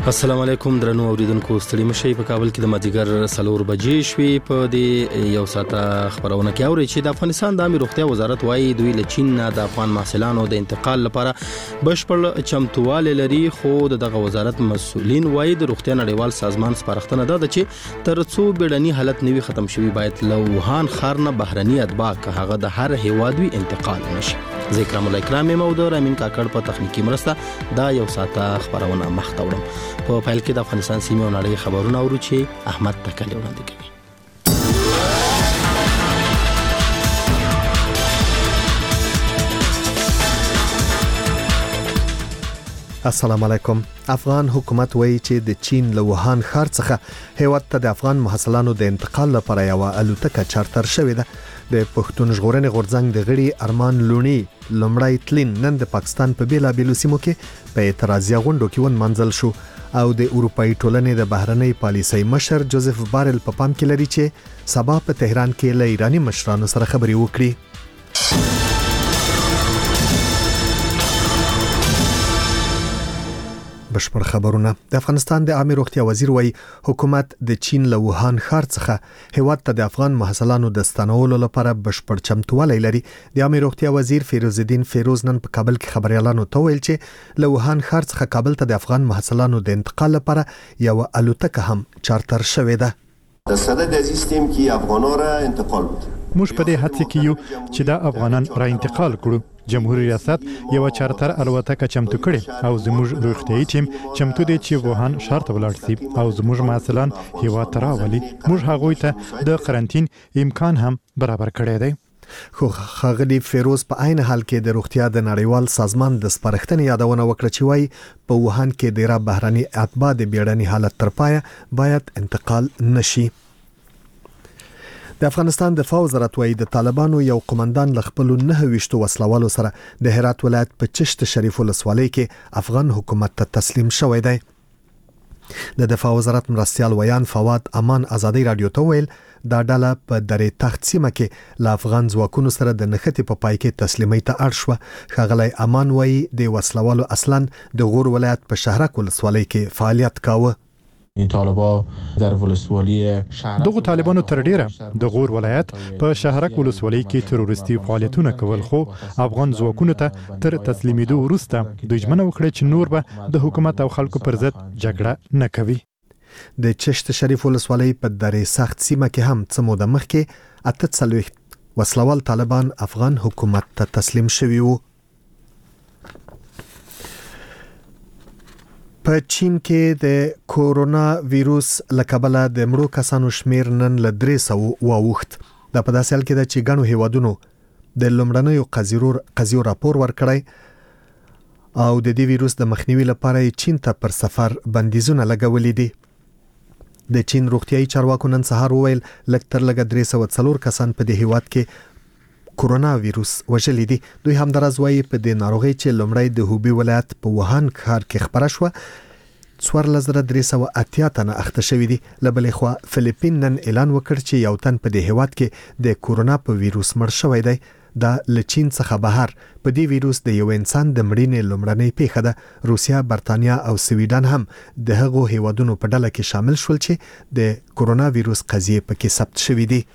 السلام علیکم درنو اوریدونکو، ستړي مشي. په کابل کې د مازیګر 4 بجې شوې. په دې یو ساعته خبرونه کې اوري چې د افغانستان د عامه روغتیا وزارت وايي دوی له چین نه د افغان محصلانو د انتقال لپاره بشپړ چمتووالی لري، خو دغه وزارت مسؤلین وايي د روغتیا نړیوال سازمان سپارښتنه ده چې تر څو بیړني حالت نوي ختم شوي باید له ووهان ښار نه بهرني اتباع که هغه د هر هیواد وي انتقال نشي. زه اکرام الله اکرام یم او د رامین کاکړ په تخنیکی مرسته دا یو ساعته خبرونه مخ ته وړم. په پیل کې د افغانستان سیمې او نړۍ خبرونه اورو چې احمد تکلی وړاندې کوي. السلام علیکم. افغان حکومت وایي چې د چین له ووهان ښار څخه هیواد ته د افغان محصلانو د انتقال لپاره یو الوتکه چارتر شوې ده. د پښتون ژغورنې غورځنګ د غړي ارمان لونی لومړی تلین نن د پاکستان په بیلابیلو سیمو کې په اعتراضي غونډو کې ونمنځل شو او د اروپאי ټولنې د بهرنۍ پالیسۍ مشر جوزف بارل په پام کې لري چې سبا په تهران کې له ایراني مشرانو سره خبرې وکړي. بشپړ خبرونه. د افغانستان د عامه روغتیا وزیر وایي حکومت د چین له ووهان ښار څخه هیواد ته د افغان محصلانو د ستنولو لپاره بشپړ چمتووالی لري. د عامه روغتیا وزیر فیروز الدین فیروز نن په کابل کې خبريالانو ته ویل چې له ووهان ښار څخه کابل ته د افغان محصلانو د انتقال لپاره یو الوتکه هم چارتر شوې ده. در صدد سیستم کې افغانان را انتقال بود. موږ په دې هڅه کې یو چې دا افغانان را انتقال کړو. جمهوریت ریاست یو چارتر الوتکه چمتو کړي او زموږ روغتیايي ټیم چمتو دی چې ووهان ښار ته ولاړ شي او زموږ محصلان هیواد ته راولي. موږ هغوی ته د قرنټین امکان هم برابر کړی دی. خو ښاغلي فیروز په عین حال کې د روغتیا د نړیوال سازمان د سپارښتنې یادونه وکړه چې وايي په ووهان کې ډیره بهرني اتباع د بیړني حالت تر پایه باید انتقال نشي. د افغانستان د وزارت وايي د طالبانو یو قومندان ل خپل 29 وسلوالو سره د هرات ولایت په چشت شریف ولسوالۍ کې افغان حکومت ته تسلیم شوی دی. د دفاع وزارت مرستیال ویان فواد امان ازادي رادیو ته ویل دا ډله په درې تخت سیمه کې ل افغان ځواکونو سره د نښتې په پای کې تسلیمۍ ته اړ شو. ښاغلی امان وايي د وسلوالو اصلا د غور ولایت په شهرک ولسوالۍ کې فعالیت کاوه. این طالبا در ولسوالی شهرک دغه طالبانو تر ډیره د غور ولایت په شهرک ولسوالۍ کې تروریستي فعالیتونه کول، خو افغان ځواکونو ته تر تسلیمېدو وروسته دوی ژمنه وکړه چې نور به د حکومت او خلکو پر ضد جګړه نه کوي. د چشت شریف ولسوالۍ په درې سخت سیمه کې هم څه موده مخکې 48 وسلوال طالبان افغان حکومت ته تسلیم شوي وو. په چین کې د کورونا وایروس لکبله د مړو کسانو شمیر نن ل 300 واوښت. دا په داسې حال کې ده چې ګڼو هیوادونو د لومړنیو قضیو راپور ورکړی او د دې وایروس د مخنیوي لپاره چین ته پر سفر بندیزونه لګولې دي. د چین روغتیايي چارواکو نن سهار وویل لږ تر لږه 304 کسان په دې هیواد کې کورونا وایروس وژلي دي. دوی هم درز وايي په دې ناروغي چې لومړی د هوبي ولایت په ووهان ښار کې خبره شوه 4380 تنه اخته شوي دي. له بلې خوا فلیپین نن اعلان وکړ چې یو تن په دې هیواد کې د کورونا په وایروس مړ شوی دی. دا له چین څخه بهر په دې وایروس د یو انسان د مړینې لومړنۍ پیښه ده. روسیا، برتانیا او سویډن هم د هغو هیوادونو په ډله کې شامل شول چې د کورونا وایروس قضیې پکې ثبت شوي دي.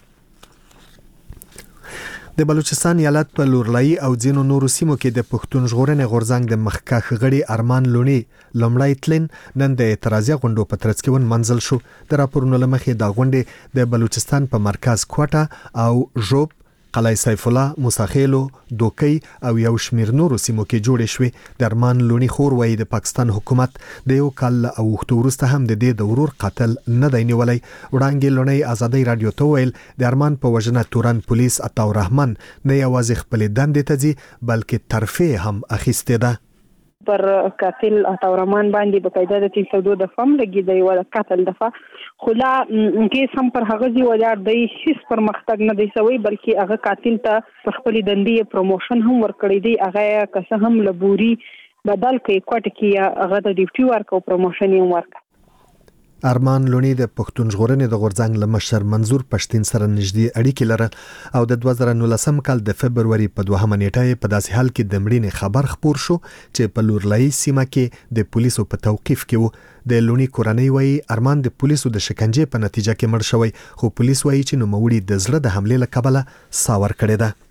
د بلوچستان ایالت په لورلای او ځینو نورو سیمو کې د پښتون ژغورنې غورځنګ د مخکښ غړي ارمان لونی لومړی تلین نن د اعتراضي غونډو په ترڅ کې ونمنځل شو. د راپورونو له مخې دا غونډې د بلوچستان په مرکز کوټه او ژوب، قلعه سیف الله، موساخیلو، دوکۍ او یو شمیر نورو سیمو کې جوړې شوې. د ارمان لونی خور وایي د پاکستان حکومت د یو کال او وخت وروسته هم د دې د ورور قاتل نه دی نیولی. وړاندې لونی ازادي رادیو ته ویل د ارمان په وژنه تورن پولیس عطا الرحمن نه یوازې خپل دندې ته ځي بلکې ترفیع هم اخیستې ده. پر قاتل عطا الرحمن باندې بقاعده د 302 دفعه لګي دی ولا قتل دفعه خلا کیس هم پر هغه دی ولر د هیڅ پرمختګ نه دی سوی بلکې هغه قاتل ته خپل دندې پروموشن هم ورکړی دی. هغه که هم لبوري بدل کوي کوټ کې هغه د ډیوټي ورک او پروموشن یې ورک. ارمان لونی د پښتون ژغورنې د غورځنګ لمشر منظور پښتين سره نږدې اړیکې لرل او د 2019 کال د فبرवरी په 2 نیټه په داسې حال کې د مړینې خبر خپور شو چې په لورلای سیمه کې د پولیسو په توقیف کې وو. د لونی کورنۍ وایي ارمان د پولیسو د شکنجې په نتیجه کې مړ شوی، خو پولیس وایي چې نوموړي د زړه د حملې له کبله ساور کړی ده.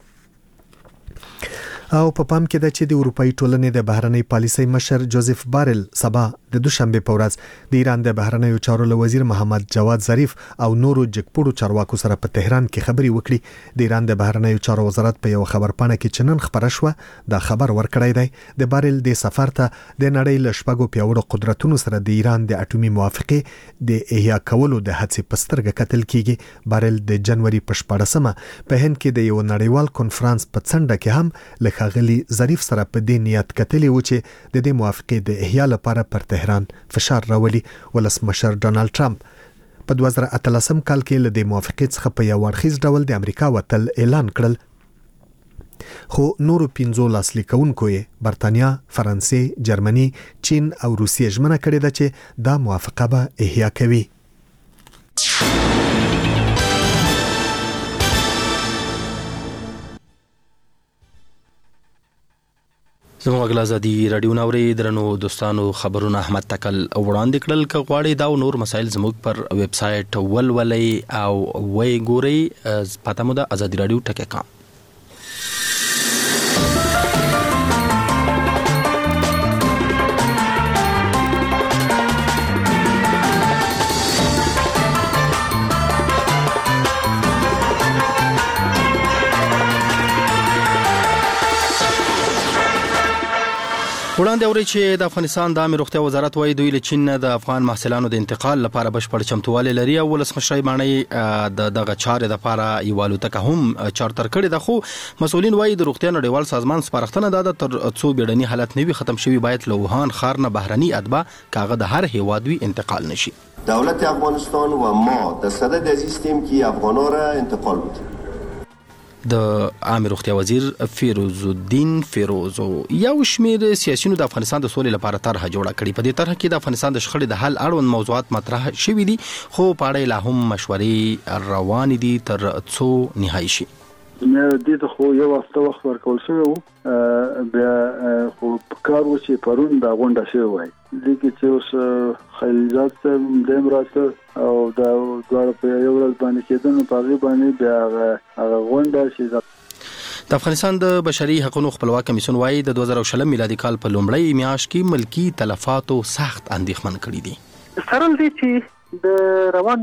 او په پام کې ده چې د اروپאי ټولنې د بهرنۍ پالیسۍ مشر جوزف بارل سبا د دوشنبه په ورځ د ایران د بهرنیو چارو وزیر محمد جواد ظریف او نورو جګپوړو چارواکو سره په تهران کې خبري وکړي. د ایران د بهرنیو چارو وزارت په یو خبرپاڼه کې چنن خبره شو دا خبر ورکړی دی د بارل د سفر ته د نړۍ له شپږو پیاوړو قدرتونو سره د ایران د اټومي موافقه د احیا کولو د هڅې په سترګه کتل کیږي. بارل د جنوري په 14مه په هند کې د یو نړیوال کنفرانس په څنډه کې هم لخغلی ظریف سره په دې نیت کتلی و چې د دې موافقه د احیا لپاره پر تهران فشار راولي. ولسمشر ډونالد ټرمپ په 2013 کال کې له دې موافقه څخه په یو ورخیز ډول د امریکا وتل اعلان کړل، خو نورو 15 لاسلیکونکو یې برتانیا، فرانسې، جرمني، چین او روسیې ژمنه کړې ده چې دا موافقه به احیا کوي. زموږ غلازادي رادیو ناوري درنو دوستانو خبرونه احمد تکل وړاندې کړل. که غواړئ دا نور مسایل زموږ پر ویب سټ ولولئ او وی ګورئ. پته مو ده ازادي رادیو ټکی کام. وړاندې اوري چې د افغانستان د عامه روغتیا وزارت وايي دوی له چین د افغان محصلانو د انتقال لپاره بشپړ چمتووالی لري او ولسمشر مانی دغه چارې د لپاره یو الوتکه هم چارتر کړې ده. خو مسؤلین وايي د روغتیا نړیوال سازمان سپارښتنه ده تر څو بیړني حالت نوي ختم شوی باید له ووهان ښار نه بهرني اتباع کاغه د هر هیواد وی انتقال نشي. دولت افغانستان و ما در صدد هستیم که افغانا را انتقال بدیم. د عامه روغتیا وزیر فیروز الدین فیروز یو شمیر سیاسيونو د افغانستان د سولې لپاره طرحه جوړه کړې. په دې طرحه کې د افغانستان د شخړې د حل اړوند موضوعات مطرح شوي دي، خو په اړه لا هم مشورې روان دي تر څو نهایی شي. مې د دې خو یو وخت ورکول شوی وو، بیا خو کار و چې پرون دا غونډه شوی وای لیکي چې اوس خلیزات دیم راځه او دا دوړ په یو ورځ باندې کېدنه په غي باندې بیا هغه غونډه چې د افغانستان د بشري حقوقو خپلواک کمیسیون وايي د 2020 میلادي کال په لومړۍ میاشت کې ملکی تلفاتو سخت اندېښمن کړي دي. سره دې چې د روان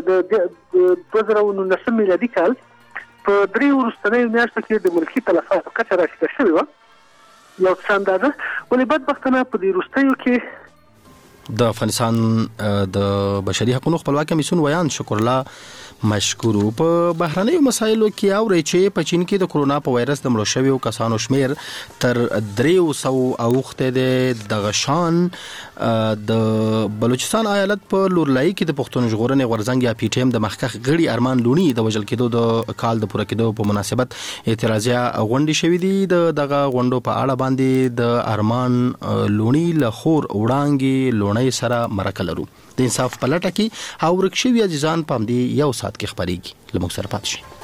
د 2019 میلادي کال په درې ورځې میاشتو کې د ملکی تلفاتو کچه راټیټه شوې و. یو څه اندازه ولې بدبختانه په دې وروستیو کې د افغانستان د بشري حقوقو خپلواک کمیسیون ویان شکر الله مشکور په بهرنیو مسایلو کې اوري چې په چین کې د کرونا په وایرس د مړو شویو کسانو شمیر تر 300 اوخته د غشان د بلوچستان ایالت په لورلای کې د پښتون ژغورنې غورځنګ یا پی ټی ایم د مخکخ غړي ارمان لونی د وژل کېدو د کال د پوره کېدو په مناسبت اعتراضیه غونډې شوې دي. دغه غونډو په اړه باندې د ارمان لونی له خور وړانګي لونی سره مرکه لرو. د انصاف په لټه کې او ورکشوي عزیزان پام دی یو سات کې خبرېږي لموږ سره پات شي.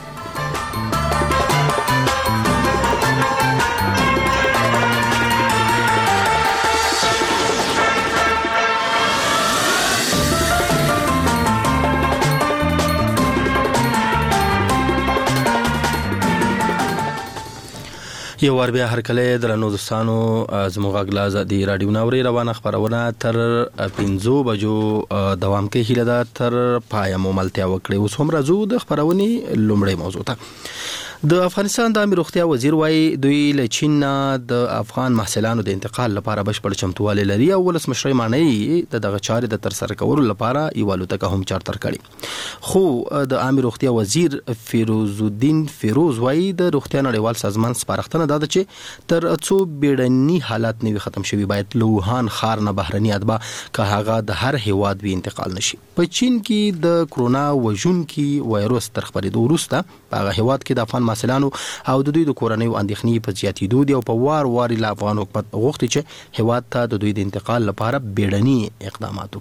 یو ور بیا هر کله درنو دوستانو زموږ غلاز دی رادیو ناوري روانه خبرونه تر 15 بجو دوام کوي. هیله ده تر پای مو ملتیا وکړي. اوس هم راځو د خبرونې لومړی موضوع ته. د افغانستان د عامه روغتیا وزیر وايي دوی له چین د افغان محصلانو د انتقال لپاره بشپړ چمتووالی لري او ولسمشر مانی دغه چارې د تر سره کولو لپاره یو الوتکه هم چارتر کړي. خو د عامه روغتیا وزیر فیروز الدین فیروز وايي د روغتیا نړیوال سازمان سپارښتنه ده چې تر څو بیړني حالات نوي ختم شوي باید له ووهان ښار نه بهرني اتباع که هغه د هر هیواد وی انتقال نشي. په چین کې د کرونا وژونکي وایرس تر خپرېدو وروسته په هغه هیواد کې د افغان محصلانو او د دوی د کورنیو اندېښنې په زیاتېدو دي او په وار له افغان حکومت غوښتي چې هیواد ته د دوی د انتقال لپاره بیړني اقدامات وکړي.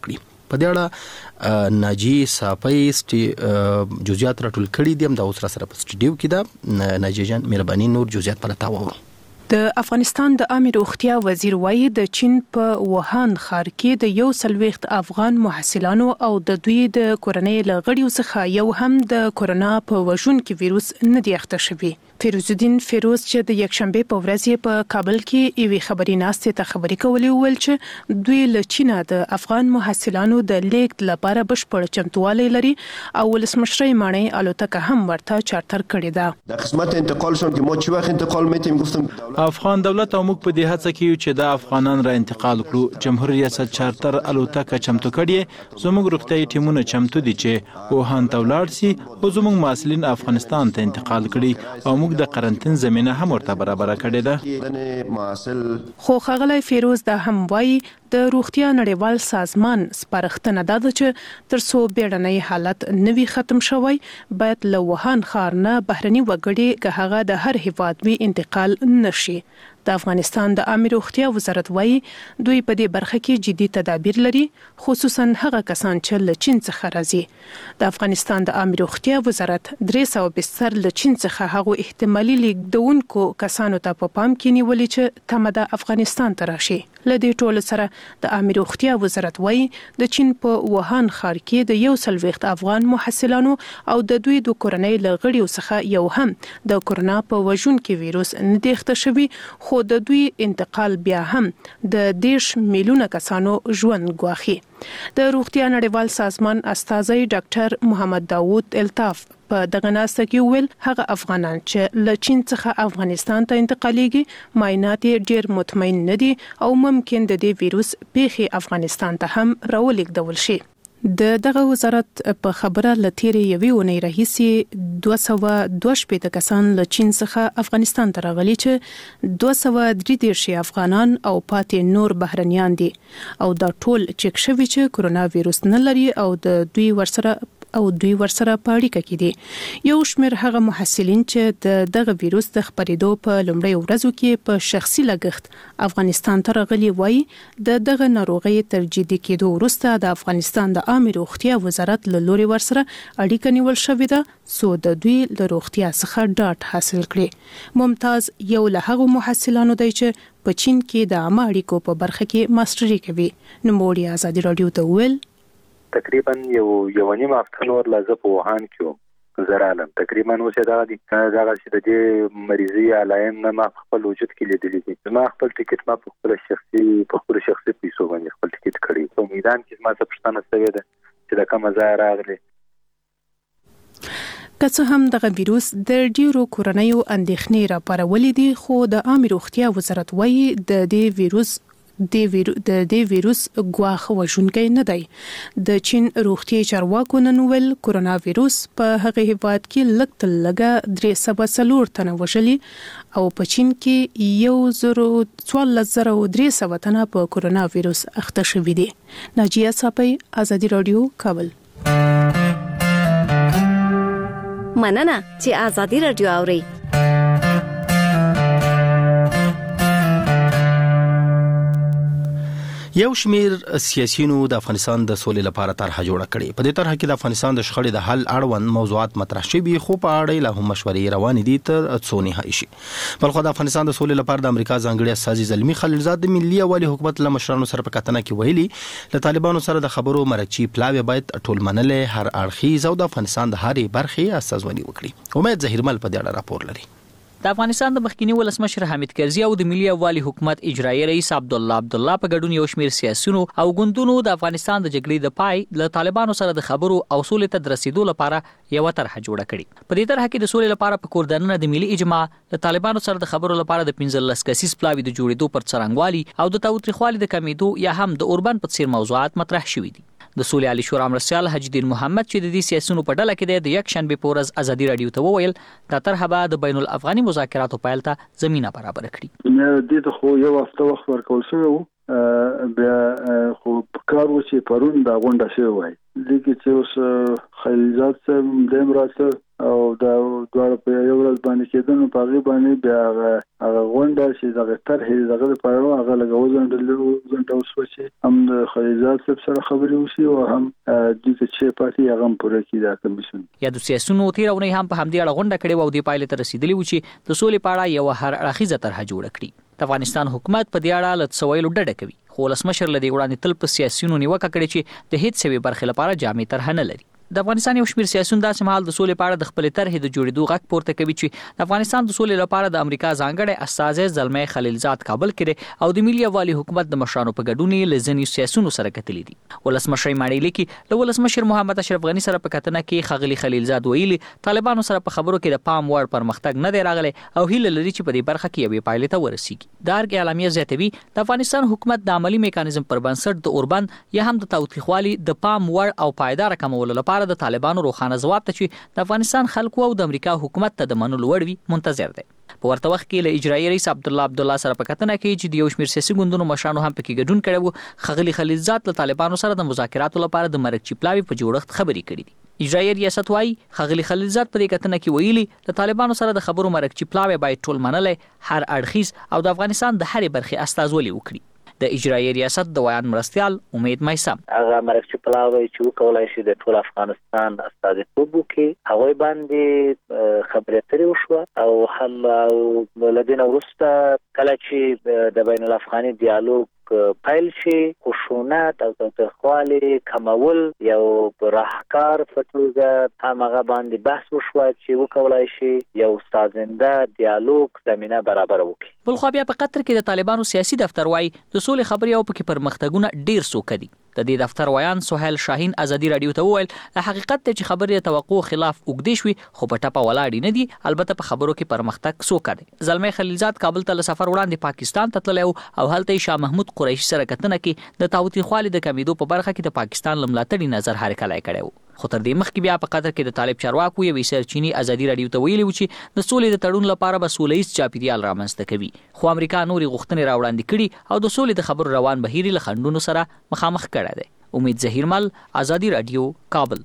په دې اړه ناجی صافی جزئیات راټول کړي دي. د اوس سره په سټډیو کې ده ناجی جان، مهرباني نور جزئیات پر تاوو. د افغانستان د عامه روغتیا وزیر وایي د چین په ووهان ښار کې د 140 افغان محصلانو او د دوی د کورنۍ لغړیو څخه یو هم د کورونا په وژونکي وایروس نه دی اخته شوی. فیروزالدین فیروز چې د یکشنبه په ورځ په کابل کې یوې خبري ناستې ته خبرې کولې ویل چې دوی له چین د افغان محصلانو د لیږد لپاره بشپړ چمتووالی لري او ولسمشر مانی الوتکه هم ورته چارتر کړې ده. در قسمت انتقال شون که ما چی وقت انتقال میتیم گفتم افغان دولت او موږ په دې هڅه کې چې د افغانان را انتقال کړو. جمهور ریاست چارتر الوتکه چمتو کړي. زموږ روغتیايي ټیمونه چمتو دي چې ووهان ته ولاړ شي او زموږ محصلین افغانستان ته انتقال کړي او د قرنټین زمينه هم ورته برابر کړې ده. خو ښاغلی فیروز دا هم وایي د روغتیا نړیوال سازمان سپارښتنه ده چې ترڅو بیړنی حالت نوي ختم شوی باید له ووهان ښار نه بهرني وګړي که هغه د هر هیواد وی انتقال نشي. د افغانستان د عامه روغتیا وزارت وایي دوی په دې برخه کې جدي تدابیر لري، خصوصا هغه کسان چې له چین څخه راځي. د افغانستان د عامه روغتیا وزارت 300 بستر له چین څخه هغه احتمالي لیږدونکو کسانو ته په پام کې نیولې چې تمه د افغانستان ته راشي. لدې ټول سره د عامه روغتیا وزارت وایي د چین په ووهان ښار کې د 140 افغان محصلانو او د دوی د کورنۍ لغړیو څخه یو هم د کورونا په وژونکي وایروس نه دی اخته شوی، خو د دوی انتقال بیا هم د 10 میلیونه کسانو ژوند ګواخي. د روغتیا نړیوال سازمان استاذي ډاکټر محمد داوود الطاف په دغه ناسته کې ویل هغه افغانان چې له چین څخه افغانستان ته انتقالېږي معاینات ډېر مطمئن نه دي او ممکن د دې وایروس پیښې افغانستان ته هم راولېږدول شي. دغه وزارت په خبره لتیرې یوې اونۍ راهیسې 222 کسان له چین څخه افغانستان ته راغلي چې 233 افغانان او پاتې نور بهرنیان دي او دا ټول چک شوي چې کورونا وایروس نه لري او دوی ورسره په اړیکه کې دي. یو شمېر هغه محصلین چې دغه وایروس د خپرېدو په لومړۍ ورځو کې په شخصي لګښت افغانستان ته راغلي وایي دغه ناروغي تر جدي کېدو وروسته د افغانستان د عامه روغتیا وزارت له لوري ورسره اړیکه نیول شوې ده سو د دوی له روغتیا څخه ډاټ حاصل کړي. ممتاز یو له هغو محصلانو دی چې په چین کې د عامه اړیکو په برخه کې ماستري کوي. نوموړي ازادي رادیو ته ویل تقریبا یو نیم هفته نور لازم په ووهان کې زرالم تقریبا اوس دا دي چې د دې مریضي علایم ما خپل وجود کې لیدلې دي. ما خپل ټیکټ ما په خپل شخصي پیسو باندې خپل ټیکټ کړی. په میدان کې ما څه پښتنه شوې ده چې د کومه ځای راغلي. که څه هم دغه وایروس د ډیرو کورنیو اندېښنې راپارولې دي، خو د عامه روغتیا وزارت وایي د دې وایروس ګواښ وژونکی نه دی. د چین روغتي چارواکو نن ویل کورونا وایروس په هغه هیواد کې لږ تر لږه 304 تنه وژلي او په چین کې 14300 تنه په کورونا وایروس اخته شوي دي. ناجیه صافی، ازادي رادیو، کابل. مننه چې ازادي رادیو اوري. یو شمیر سیاسيونو د افغانستان د سولې لپاره طرحه جوړه کړې. په دې طرحه کې د افغانستان د شخړې د حل اړوند موضوعات مطرح شوي، خو په اړه له هم مشورې روانې دي تر څو نهایی شي. بلخو د افغانستان د سولې لپاره د امریکا ځانګړي استازي زلمی خلیلزاد د ملي یووالي حکومت له مشرانو سره په کتنه کې ویلي له طالبانو سره د خبرو مرچی پلاوی باید ټول منلې هر اړخیز او د افغانستان د هرې برخې استازونی وکړي. امید ظهیرمل په دې اړه راپور لري. د افغانستان د مخکینی ولسمشر حامد کرزي او د ملي یووالي حکومت اجرایي رئیس عبدالله په ګډون یو شمېر سیاسيونو او ګوندونو د افغانستان د جګړې د پای له طالبانو سره د خبرو او سولې ته رسیدو لپاره یو طرحه جوړه کړې. په دې طرحه کې د سولې لپاره په کوردانه د ملي اجماع د طالبانو سره د خبرو لپاره د 15 کسیز پلاوی د جوړېدو پر څرنګوالي او د تاوتریخوالي د کمیدو یا هم د اوربان په څیر موضوعات مطرح شوي دي. د سولې عالی شورا مرسیال حج الدین محمد چې د دې سیاسيونو په ډله کې د یک شنبه په ورځ ازادي رادیو ته وویل دا طرحه به د بین الافغاني مذاکراتو پیل ته زمينه برابر کړي. نه دې ته خو یو هفته وخت ورکول شوی وو بیا خو کار و چې پرون دا غونډه شوی وای لکه چې اوس خلیلزاد صاحب دیم راځه او دا دوړ په یو ورځ باندې کېدنو په غي باندې بیا هغه غونډه چې دغه طرحې دغه لپاره هغه لګوځندل اوس چې هم د خلیلزاد صاحب سره خبرې وشي او هم د چې پاتې هغه پوره کړي دا کمیشن یا د سیاسيونو تیرونه هم په همدې اړه غونډه کړې او د پایلې ته رسیدلی و چې د سولې په اړه یو هر اړخیزه طرحه جوړه کړي د افغانستان حکومت په دې اړه لږ سویل ډډه کوي خو ولسمشر لدی وړاندې تل په سیاسيونو نیوکه کړې چې د هیڅ سوي برخې لپاره جامع طرحه نه لري د افغانستان یو شمېر سیاسيون داسې مهال د سولې په اړه د خپل طرحې د جوړېدو غږ پورته کوي چې د افغانستان د سولې لپاره د امریکا ځانګړي استازی زلمي خلیلزاد کابل کې او د ملي یووالي حکومت د مشرانو په ګډون لزنی سیاسيونو سره کتلې دي ولسمشر ماړی لیکي د ولسمشر محمد اشرف غنی سره په کتنه کې خغلی خلیلزاد ویلي طالبانو سره په خبرو کې د پام وړ پرمختګ نه دی راغلی او هیله لري چې په دې برخه کې یوې پایلې ته ورسیږي دارګ اعلامیه زیاتوي د افغانستان حکومت د عملی میکانیزم پر بنسټ د اوربند یا هم د تاوتریخوالي د پام وړ او پایدار کمولو لپاره د طالبانو خانه جواب ته چې د افغانستان خلکو او د امریکا حکومت ته د منلو وړ وي منتظر دي په ورته وخت کې له اجرایي رئیس عبدالله سره په کتنه کې چې د یو شمېر سیاسي ګوندونو مشرانو هم پکې ګډون کړي وو خغلی خلیلزاد له طالبانو سره د مذاکراتو لپاره د مرګ چپلاوي په جوړښت خبرې کړې دي اجرایي ریاست وايي خغلی خلیلزاد په دې کتنه کې ویلي د طالبانو سره د خبرو مرګ چپلاوي باید ټول منلې هر اړخیز او د افغانستان د هرې برخې استازولي وکړي د اجرایي ریاست د ویان مرستيال امید مایسم هغه مرګ چپلاوي چې کولای شي د ټول افغانستان استازیتوب وکړي هغه باندې خبرې اترې وشو او هم لدينا ورسته کله چې د بین الافغاني ډیالوګ پایل شي خشونت او تخوالي کمول یو راهکار فتوګه هغه باندې بحث وشو چې وکولای شي یو سازنده ډیالوګ زمينه برابر وکړي بل خو بیا په قطر کې د طالبانو سیاسي دفتر وايي د سولې خبري او پکې پرمختګونه ډیر سوک دي د دې دفتر ویان سهیل شاهین ازادي رادیو ته وویل حقیقت ته چې خبرې توقع خلاف وګدې شوې خو په ټپه ولاړ نه دي البته په خبرو کې پرمختګ سوک دي زلمي خلیلزاد کابل ته سفر وړاندې پاکستان ته تللی او هلته شاه محمود قریشي سره کتنه کې د تاوتریخوالي د کمیدو په برخه کې د پاکستان لملاتړي نظر حرکت کړی خو تر دې مخکې بیا په قطر کې د طالب چارواکو یو سرچینی ازادي رادیو ته ویلي و چې د سولې د تړون لپاره به سولهییز چاپیریال رامنځته کوي خو امریکا نوري غوښتنې راوړاندې کړي او د سولې د خبرو روان بهیر له خندونو سره مخامخ کړی دی امید ظهیرمل ازادي رادیو کابل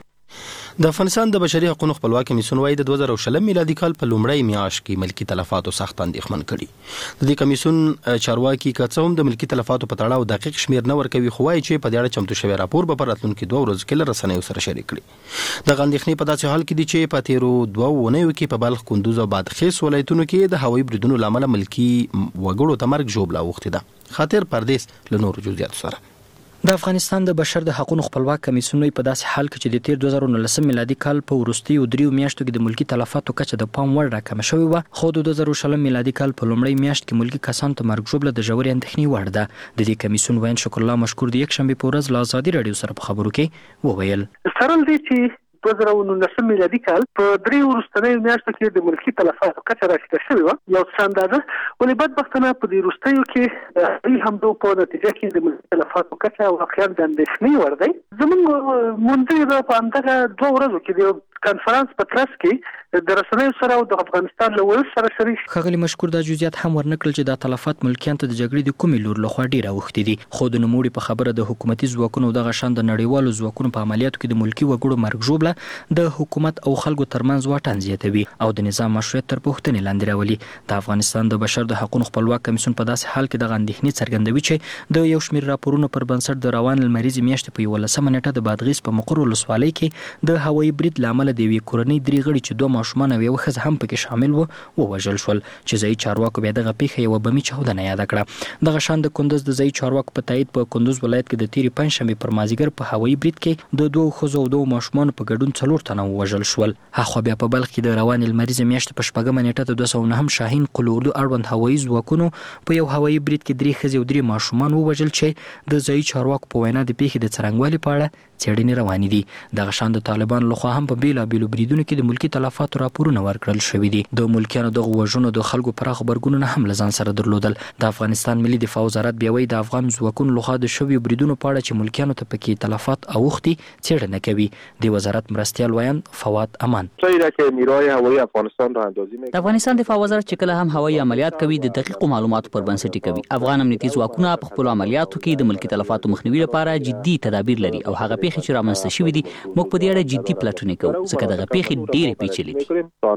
د افغانستان د بشري حقوقو خپلواک کمیسیون وايي د 2020 میلادي کال په لومړۍ میاشت کې ملکی تلفاتو سخت اندېښمن کړي د دې کمیسیون چارواکي کڅوم د ملکی تلفاتو په تړاو دقیق شمیر نه ورکوي خو وايي چې په دې اړه چمتو شوی راپور به پر راتلونکي 2 ورځې کې رسنیو سره شریک کړي د غندښنې په داسې حال کې دي چې په تیرو 2 ونیو کې په بلخ کندوز او بادغیس ولایتونو کې د هوایي بریدونو لامل ملکی وګړو ته مرګ جوړه وخته ده خاطر پردیس له نورو جزئیات سره د افغانستان د بشر د حقوقو خپلواک کمیسیون په داسې حال کې چې د تیر 2019 میلادي کال په وروستیو 3 میاشتو کې د ملکی تلفاتو کچه د پام وړ راکم شوې و خو د 2020 میلادي کال په لومړۍ میاشت کې ملکی کسان ته مرګ ژوبله د ژورې اندېښنې وړ ده د دې کمیسیون وین شکر الله مشکور د یک شنبه په ورځ له ازادي رادیو سره په خبرو کې وویل سره دې چې 2019 میلادي کال په 3 وروستنیو میاشتو کې د ملکی تلفاتو کچه راټیټه شوې و یو څه اندازه ولې بدبختانه په دې وروستیو کې د همدو په نتیجه کې د ملکی تلفاتو کچه واقعا د اندېښنې وړ دی زموږ مونږ په همدغه 2 ورځو کې د کانفرنس په ترڅ کې د رسنیو سره او د افغانستان له ولس سره شریک خغلی مشکور د جزئیات هم ورنکړل چې د تلفات ملکیان ته د جګړې د کومې لور لخوا ډیره وختې دي خو د نوموړي په خبره د حکومتي ځواکونو دغه شان د نړیوالو ځواکونو په عملیاتو کې د ملکی وګړو مرګ ژوبله د حکومت او خلکو ترمنځ واټن زیاتوي او د نظام مشروعیت تر پوښتنې لاندې راولي د افغانستان د بشر د حقوقو خپلواک کمیسیون په داسې حال کې د غندښنې څرګندوي چې د یو شمېر راپورونو پر بنسټ د روان لمریزي میاشتې په 11 نیټه د بادغیس په مقر ولسوالۍ کې د هوایي برید لامل د یوې کورنۍ 3 غړي چې 2 ماشومان او یو ښځه هم پکې شامل وو وژل شول چې ځای چارواکو بیا دغه پیښه یو بمي چاودنه یاد کړه دغه شان د کندوز د ځای چارواکو په تایید په کندوز ولایت کې د تیری پنځشنبه پر مازیګر په هوایي برید کې د 2 ښځو او 2 ماشومان په ګډون 4 تنه وژل شول هغه بیا په بلخ کې د روان لمریزي میاشتې په شپږمه نیټه د 209 شاهین قلوردو اړوند هوایي ځواکونو په یو هوایي برید کې 3 ښځې او 3 ماشومان وژل چې د ځای چارواکو په وینا د پیښې د څرنګوالي په اړه څېړنې روانې دي دغه شان د طالبان لخوا هم په بیل بیلابېلو بریدونو کې د ملکی تلفاتو راپورونه ورکړل شوې دي. د ملکیانو د وژنو د خلکو پراخ خبرګونونه هم لزان سره درلودل. د افغانستان ملي دفاع وزارت بیا وایي د افغان ځواکونو لخوا د شویو بریدونو په اړه چې ملکیانو ته پکې تلفات اوښتي څېړنه کوي. د وزارت مرستیال ویان فواد امان د افغانستان دفاع وزارت چې کله هم هوایي عملیات کوي د دقیقو معلوماتو پر بنسټ کوي. افغان امنیتي ځواکونه په خپل عملیاتو کې د ملکی تلفاتو مخنیوي لپاره جدي تدابیر لري او هغه پیښې چې رامنځته شوې دي موږ په دې اړه جدي پلټنې کوو ځکه دغه پیښې ډېرې پیچلې دي.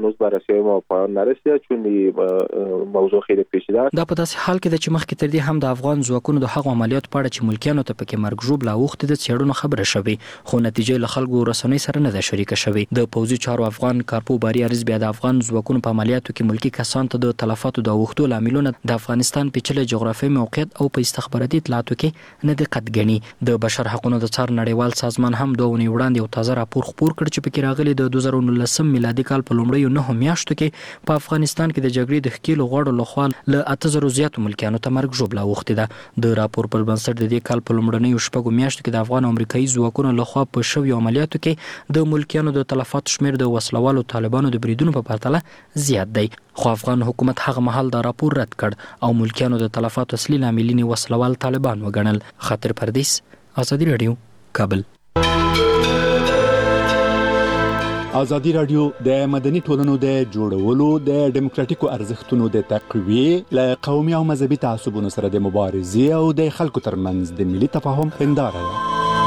دا په داسې حال کې ده چې مخکې تر دې هم د افغان ځواکونو د هغو عملیاتو په اړه چې ملکیانو ته پکې مرګ ژوبله اوښتې ده څېړنو خبره شوې خو نتیجه له خلکو رسنۍ سره نه ده شریکه شوې. د پوځي چارو افغان کارپو باري عرض بیا د افغان ځواکونو په عملیاتو کې ملکی کسان ته د تلفاتو د اوښتو لاملونه د افغانستان پیچلي جغرافیایي موقعیت او په استخباراتي اطلاعاتو کې نه دقت ګڼي. د بشر حقوقو د څار نړیوال سازمان هم 2 ونې وړاندې یو تازه راپور خپور کړ چې پکې راغلي د 2019 میلادي کال په لومړیو 9 میاشتو کې په افغانستان کې د جګړې د ښکېلو غړو لخوا له 8000 زیاتو ملکیانو ته مرګ ژوبله اوښتې ده. د راپور پر بنسټ د دې کال په لومړنیو 6 میاشتو کې د افغان او امریکایي ځواکونو لخوا په شویو عملیاتو کې د ملکیانو د تلفاتو شمېر د وسلوالو طالبانو د بریدونو په پرتله زیات دی. خو افغان حکومت هغه مهال دا راپور رد کړ او ملکیانو د تلفاتو اصلي لاملین وسلوال طالبان وګڼل. خاطر پردیس، ازادي رادیو، کابل. ازادي رادیو د مدني ټولنو د جوړولو د ډیموکراتیکو ارزښتونو د تقویه له قومي او مذهبي تعصبونو سره د مبارزې او د خلکو ترمنځ د ملي تفاهم هنداره ده.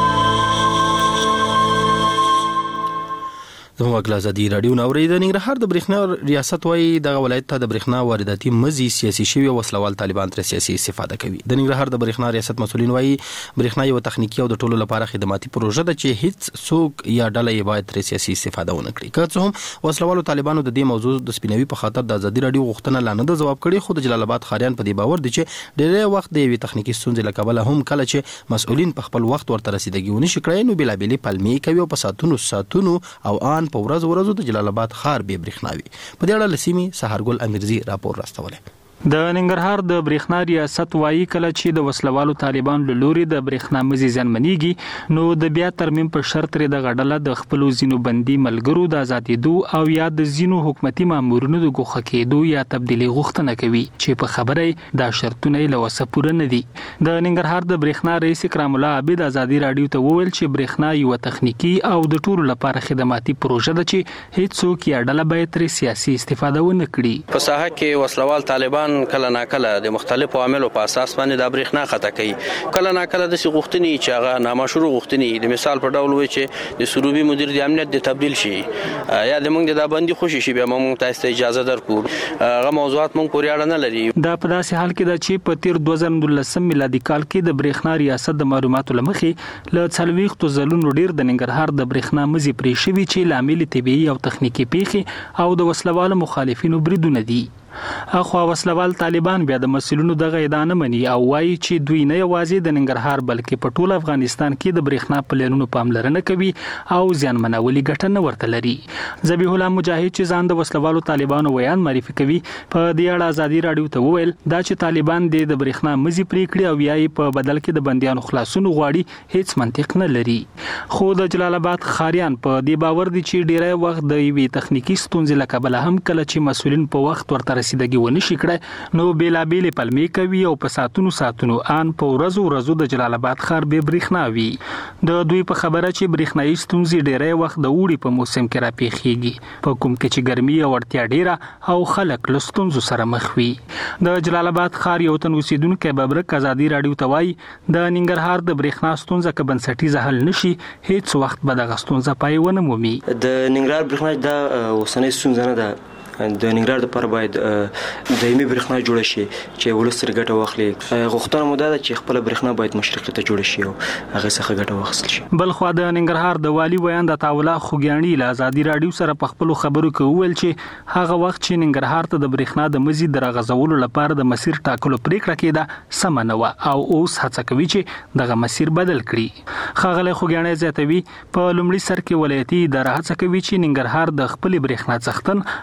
زموږ ازادي رادیو نوري د ننګرهار د برېښنا ریاست وايي د ولایت ته د برېښنا وارداتي مزي سیاسي شوی وسلوال طالبان تر سیاسي استفاده کوي. د ننګرهار د برېښنا ریاست مسولین وايي برېښنا یو تخنیکی او د ټولو لپاره خدماتي پروژه ده چې هیڅ څوک یا ډله یې باید تر سیاسي استفاده ونه کړي. که څه هم وسلوالو طالبانو د دې موضوع د سپینوي په خاطر د ازادي رادیو غوښتنه لا نه جواب کړي خو د جلال آباد خاریان په دې باور دي چې ډېر وخت د یوې تخنیکی ستونزې له کبله هم کله چې مسؤلین په خپل وخت ورته رسیدګي ونشي کړای نو بلابلي پلمې کوي او په ساتونو او ان په ورځ د جلال آباد ښار به برېښناوي. په دې اړه لسیمي سحرګل امیرزي راپور راستوله. د ننګرهار د برېښنا ریاست وايي کله چې د وسلوالو طالبان له لوري د برېښنا مزي زیانمنېږي نو د بیا ترمیم په شرط لري د غډله د خپل زینو بندي ملګرو د آزادېدو او یا د زینو حکومتي مامورونو د ګوښه کېدو یا تبدیلي غوښتنه کوي چې په خبره دا شرطونه له وسه پوره نه دي. د ننګرهار د برېښنا رئیس کرام الله عابد ازادي رادیو ته وویل چې برېښنا یو تخنیکی او د ټولو لپاره خدماتي پروژه ده چې هیڅ څوک یا ډله باید تر سیاسي استفاده ونه کړي. په ساحه کې وسلوال طالبان کله ناکله د مختلفو عواملو په اساس باندې د برېښنا خطا کوي. کله ناکله د غوښتنې چې هغه نامشروع غوښتنې د مثال په ډول وي چې د سروبي مدیر د امنیت د تبدیل شي یا د موږ د باندې خوشي شي بیا موږ تاسو ته اجازه درکو. هغه موضوعات موږ پورې اړه نه لري. دا په داسې حال کې ده چې په تیر 2019 میلادي کال کې د برېښنا ریاست د معلوماتو لمخې له 40 ځلونو ډیر د ننګرهار د برېښنا مزي پرې شوی چې لامل طبيعي او تخنیکی پیښې او د وسلوالو مخالفینو بریدونه دي. اخو وسلوال طالبان بیا د مسؤلینو دغه ادعا نه مني او وایي چې دوی نه یوازې د ننګرهار بلکې په ټول افغانستان کې د برېښنا پلانونو پاملرنه کوي او زیانمنولي ګټه نه ورته لري. ذبیح الله مجاهد چې ځان د وسلوالو طالبانو ویان معرفي کوي په دې اړه ازادي رادیو ته وویل دا چې طالبان د برېښنا مزي پرې کړی او یې په بدل کې د بنديانو خلاصون غواړي هیڅ منطق نه لري. خو د جلال آباد خاریان په دې باور دي چې ډیری وخت د یوې تخنیکی ستونزې له کبله هم کله چې مسؤلین په وخت ورته رسیدګي ونشي کړای نو بیلابېل پلمې کوي او په ساتونو ان په ورځو د جلال آباد ښار به برېښنا وي. د دوی په خبره چې برېښنايي ستونزې ډېری وخت د اوړي په موسم کې راپېښېږي په کوم کې چې ګرمي او اړتیا ډیره او خلک له ستونزو سره مخ وي. د جلال آباد ښار یو تن اوسیدونکو ببرک ازادي رادیو ته وایي د ننګرهار د برېښنا ستونزه که بنسټیزه حل نشي هیڅ وخت به دغه ستونزه پای ونه مومي. د ننګرهار برېښنا د اوسنۍ ستونزه نه ده. د ننګرهار لپاره باید دایمي برېښنا جوړ شي چې ولستر ګټه واخلي. غوښتنه مو ده چې خپل برېښنا باید مشرقي ته جوړ شي او هغه څخه ګټه واخیستل شي. بل خو د ننګرهار د والی ویان د تاوله خوګیانی له ازادي رادیو سره په خپل خبرو کې وویل چې هغه وخت چې ننګرهار ته د برېښنا د مزي درغځولو لپاره د مسیر ټاکلو پریکړه کېده سم نه و او اوس هڅه کوي چې دغه مسیر بدل کړي. خاغله خوګیانی زیاتوي په لومړي سر کې ولایتي اداره هڅه کوي چې ننګرهار د خپل برېښنا څښتن او له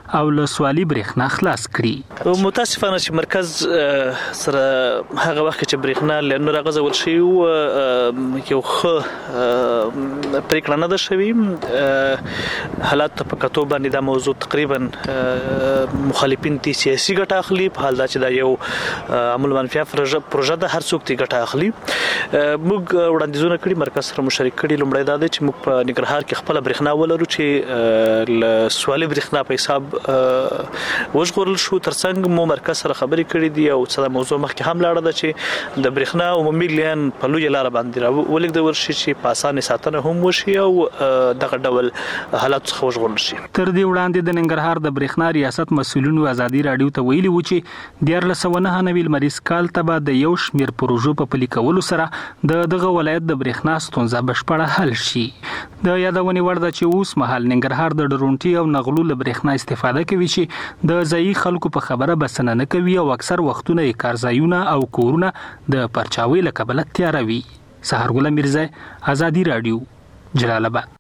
سوالي برېښنا خلاص کړي. متاسفانه چې مرکز سره هغه وخت چې برېښنا لنو راغزول شي او یو ښه پریکړه نه ده شوې. حالات په کتو باندې دا موضوع تقریبا مخالفین تی سیاسي ګټه اخلي، په حال دا چې دا یو عمل منفي پروژه ده، هر څوک تی ګټه اخلي. موږ وړاندیزونه کړي، مرکز سره مشارکت کړي. لومړی دا دی چې موږ په ننګرهار کې خپل برېښنا ولرو چې سوالي برېښنا په حساب وژغورل شو. ترڅنګ مو مرکز سره خبرې کړې دي او څه موضوع مخکې هم لاړه ده چې د برېښنا عمومي لین په لوی لار باندې راولګدول شي چې په اسانه ساتنه هم وشي او دغه ډول حالات څخه وژغورل شي. تر دې وړاندې د ننګرهار د برېښنا ریاست مسولینو ازادي رادیو ته ویلي و چې 1499 لمریز کال ته به د یو شمېر پروژو په پلي کولو سره دغه ولایت د برېښنا ستونزه بشپړه حل شي. د یادونې وړ ده چې اوس مهال ننګرهار د ډرونټي او نغلو له برېښنا استفاده کوي چې د ځایي خلکو په خبره بسنه نه کوي او اکثر وختونه یې کارځایونه او کورونه د پرچاوي له کبله تیاروي. سحرګل میرزا، ازادي رادیو، جلال آباد.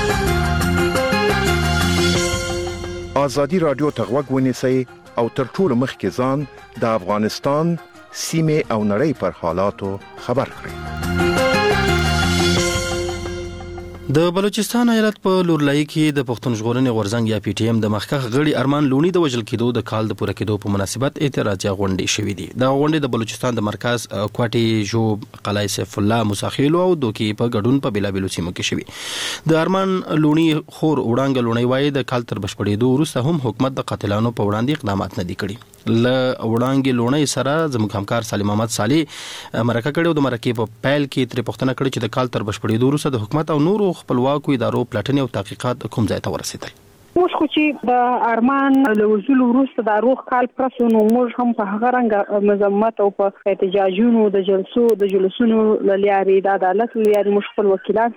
ازادي رادیو ته غوږ ونیسئ او تر ټولو مخکې ځان د افغانستان سیمې او نړۍ پر حالاتو خبر کړئ. د بلوچستان ایالت په لورلای کې د پښتون ژغورنې غورځنګ یا پی ټی ایم د مخکخ غړي ارمان لونی د وژل کېدو د کال د پوره کېدو په مناسبت اعتراضي غونډې شوې دي. د غونډې د بلوچستان د مرکز کوټي جوب قلعه سیف الله مساخیلو او دوکي په ګډون په بلابلو سیمو کې شوې. د ارمان لونی خور وړاندې لونی وایي د کال تر بشپړېدو وروسته هم حکومت د قاتلانو په وړاندې اقدامات نه دي کړي. ل وړاندې لونی سره زموږ همکار سالم محمد صالح مرکه کړو. د مرکې په پیل کې تر پښتنه کړي چې د کال تر بشپړېدو وروسته د حکومت او نورو خپلواکو ادارو پلټنې او تحقیقات کوم ځای ته ورسېدل. موږ خو چې د ارمان له وزول وروسته د روغ کال پرسو نو موږ هم په هغه رنګ مزمت او په احتجاجونو د جلسونو لاري د عدالت لاري موږ خپل وکیلان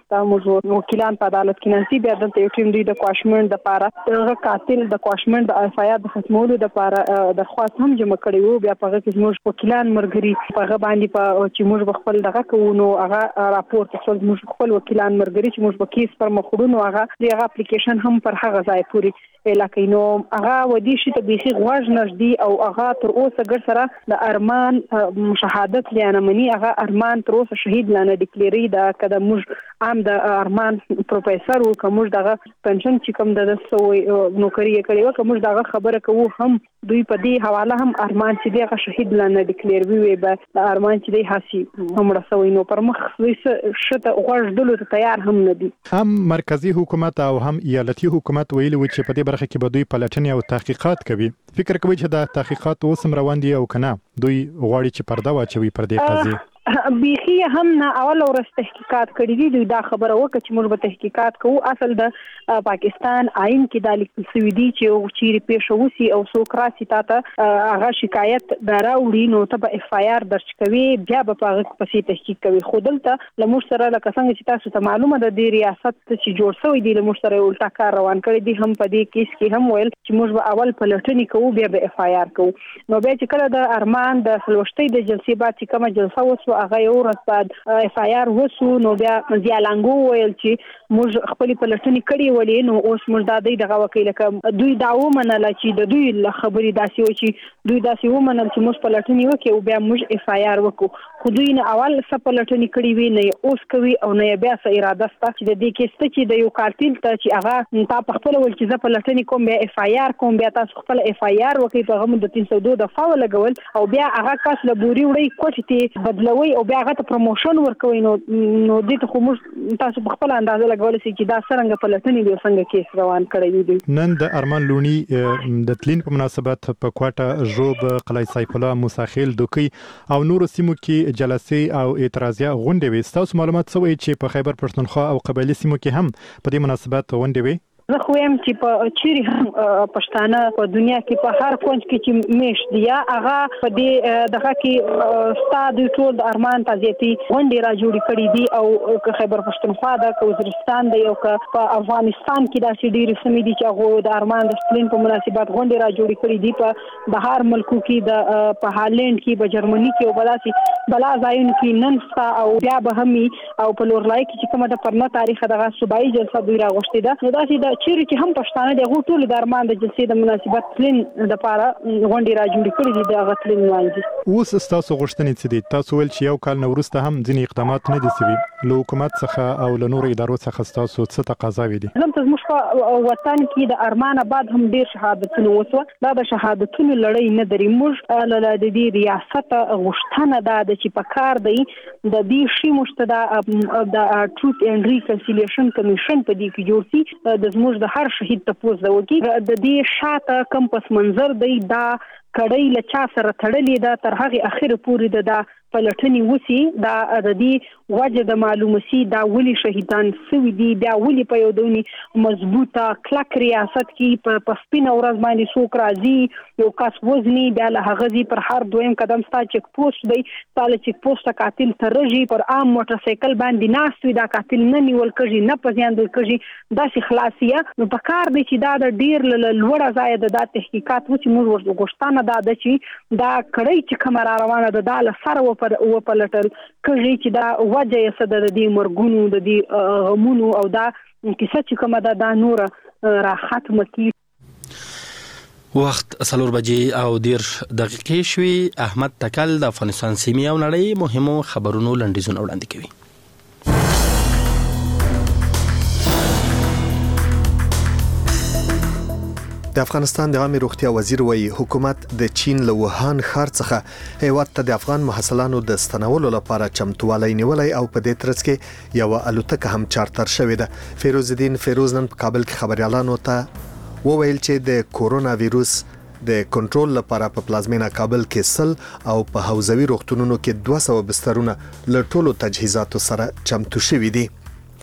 په عدالت کې ننسي بیا د یو ټیم د کواشمنټ د پاره د قاتل د کواشمنټ د افایاد د ختمولو د پاره د خواص هم جمع کړي وو. بیا په هغه کې موږ وکیلان مرګري په هغه باندې په چې موږ خپل دغه کوو هغه راپورټ خپل موږ خپل وکیلان مرګري چې موږ په کیس پر مخړونو هغه اپلیکیشن هم پر هغه ځای پوری لکه نو هغه ودی شي ته بيخي غواړ نږدې او هغه تر اوسه ګر سره د ارمان شهادت لانه منی هغه ارمان تر اوسه شهید لانه ډیکلیری دا کده موږ عام د ارمان پروفیسور او کوم دغه پنشن چې کوم د نوکری کړي او کوم دغه خبره کوو هم دوی په دې حواله هم ارمان چې دغه شهید لانه ډیکلیر وی به ارمان چې دی حاسي هم رسوي نو پر مخ شته غواړ دلو ته تیار هم نه دي. هم مرکزی حکومت او هم ایالتي حکومت ویلي و چې په دې برخه کې به دوی پلټنې او تحقیقات کوي. فکر کوي چې دا تحقیقات اوس هم روان دي او کنه دوی غواړي چې پرده واچوي پر دې قضیه؟ بيخي هم نه اول ورځ تحقیقات کړي دي. دوی دا خبره وکړه چې موږ به تحقیقات کوو. اصل د پاکستان آئین کې د لیکل شوی دی چې چیرې پیښ وسی او څوک راسي ته هغه شکایت دراوړي نو ته به اف آی آر درج کوي بیا به په هغه پسې تحقیق کوي. خو دلته لمر سره لکه څنګه چې تاسو ته معلومه ده د ریاست چې جوړ شوی دی لمر سره الټا کار روان کړی دی. هم په دې کیس کې هم ویل چې موږ به اول پلټنې کوو بیا به اف آی آر کوو. نو بیا چې کله د ارمان د سلوشتۍ د جلسې بعد چې کومه جلسه وسو هغه یو ورځ بعد اف آی آر وسو نو بیا ځالانګو ویل چې موږ خپل پلټنې کړې ولې نو اوس موږ د دغه وکیل کوم دوی داو منل چې د دوی خبرې داسې و چې دوی داسې و منل چې موږ پلټنې وکړو بیا موږ اف آی آر وکړو. خو دوی نه اول څه پلټنې کړې وی نه اوس کوي او نه بیا څه اراده سته چې د دې کېسته چې د یو قاتل ته چې هغه تا په خپل ول چې ز پلټنې کوم بیا اف آی آر کوم بیا تاسو خپل اف آی آر وکړي په غو د 302 د فاول لګول او بیا هغه کس له بوري وړي کوټ ته بدلوي او بیا هغه ته پروموشن ورکوي نو دې ته خو موږ تاسو په خپل اندازه لګول شي چې دا څنګه پلټنې به څنګه کیس روان کړی دی. نن د ارمان لونی د تلین په مناسبت په کوټه جوب قلعه سیف الله مساخیل دوکي او نور سیمو کې جلسې او اعتراضیه غونډې وي. تاسو معلومات سوي چې په خیبر پښتونخوا او قبایلی سیمو کې هم په دې مناسبت غونډې وي. زه خو يم چې په چیرې هم پښتانه په دنیا کې په هر کونج کې چې میشت دی هغه په دې دغه کې ستاد ټول د ارمان تازيتي غونډې را جوړې کړې دي او خیبر پښتونخوا د وزیرستان دی او په افغانستان کې داسې ډېر سیمې دي چې هغه د ارمان د سپلین په مناسبت غونډې را جوړې کړې دي په بهر ملکو کې د په هالند کې په جرمني کې او بلا ځایونو کې نن ستا او بیا به همي او په لورلای کې چې کومه د پرنه تاریخ دغه صوبایي جلسه دوی راغشتې ده نو داسې چیرې چې هم پښتانه د غوټول د ارمان د جلسې د مناسبت تلین د لپاره غونډې را جوړې کړې دي د غتلین وانجی. اوس تاسو غوښتنې څه دي؟ تاسو ول چې یو کال نو وروسته هم ځینې اقدامات نه دي سوي له حکومت څخه او له نورو ادارو څخه تاسو څه تقاضاوي دي؟ زموږ په وطن کې د ارمان آباد هم ډیر شهادتونه وسو. دا د شهادتونو لړۍ نه دري. موږ له دې ریاست غوښتنه ده چې په کار دی د دې شی مشتدا د ټروث اینڈ ریکنسیلیشن کمیشن په دې کې جوړ شي د زموږ د هر شهید تپوس د وکی د دې شاته کم پس منظر دی دا کړی له چا سره تړلې ده تر هغه اخر پورې د پلټنې وسی دا د دې وجه د معلومسي دا ولي شهیدان سوي دي بیا ولي په یو دوني مضبوطه کلک ریاست کې په سپین ورځ باندې څوک راځي یو کس وزني بیا له هغه پر هر دویم قدم ستا چک پوسټ دی ساله چک پوسټ قاتل ترجی پر عام موټر سایکل باندې ناس دا قاتل نه نیول کړي نه پزیاندل کړي داسې خلاصيه نو په کار دی چې دا د ډیر لوړه ځای د تحقیقات و چې موږ غوښتنه دا د چې دا کړی چې کوم را روانه ده د سره و پلټل کړي چې دا وجه یې څه د دې مرګونو د دې غمونو او دا کیسه چې کومه دا نور را ختمه کی. وخت 4 بجې او 10 دقیقې شوي. احمد تکل د افغانستان سیمې او نړۍ مهمو خبرونو لنډیزونه وړاندې کوي. د افغانستان د عامه روغتیا وزیر وایي حکومت د چین له ووهان ښار څخه هیواد ته د افغان محصلانو د ستنولو لپاره چمتووالی نیولای او په دې ترڅ کې یو الوتکه هم چارتر شوې ده. فیروز الدین فیروز نن په کابل کې خبريالانو ته وویل چې د کورونا وایروس د کنټرول لپاره په پلازمینه کابل کې 100 او په حوزوي روغتونونو کې 200 بسترونه له ټولو تجهیزاتو سره چمتو شوي دي.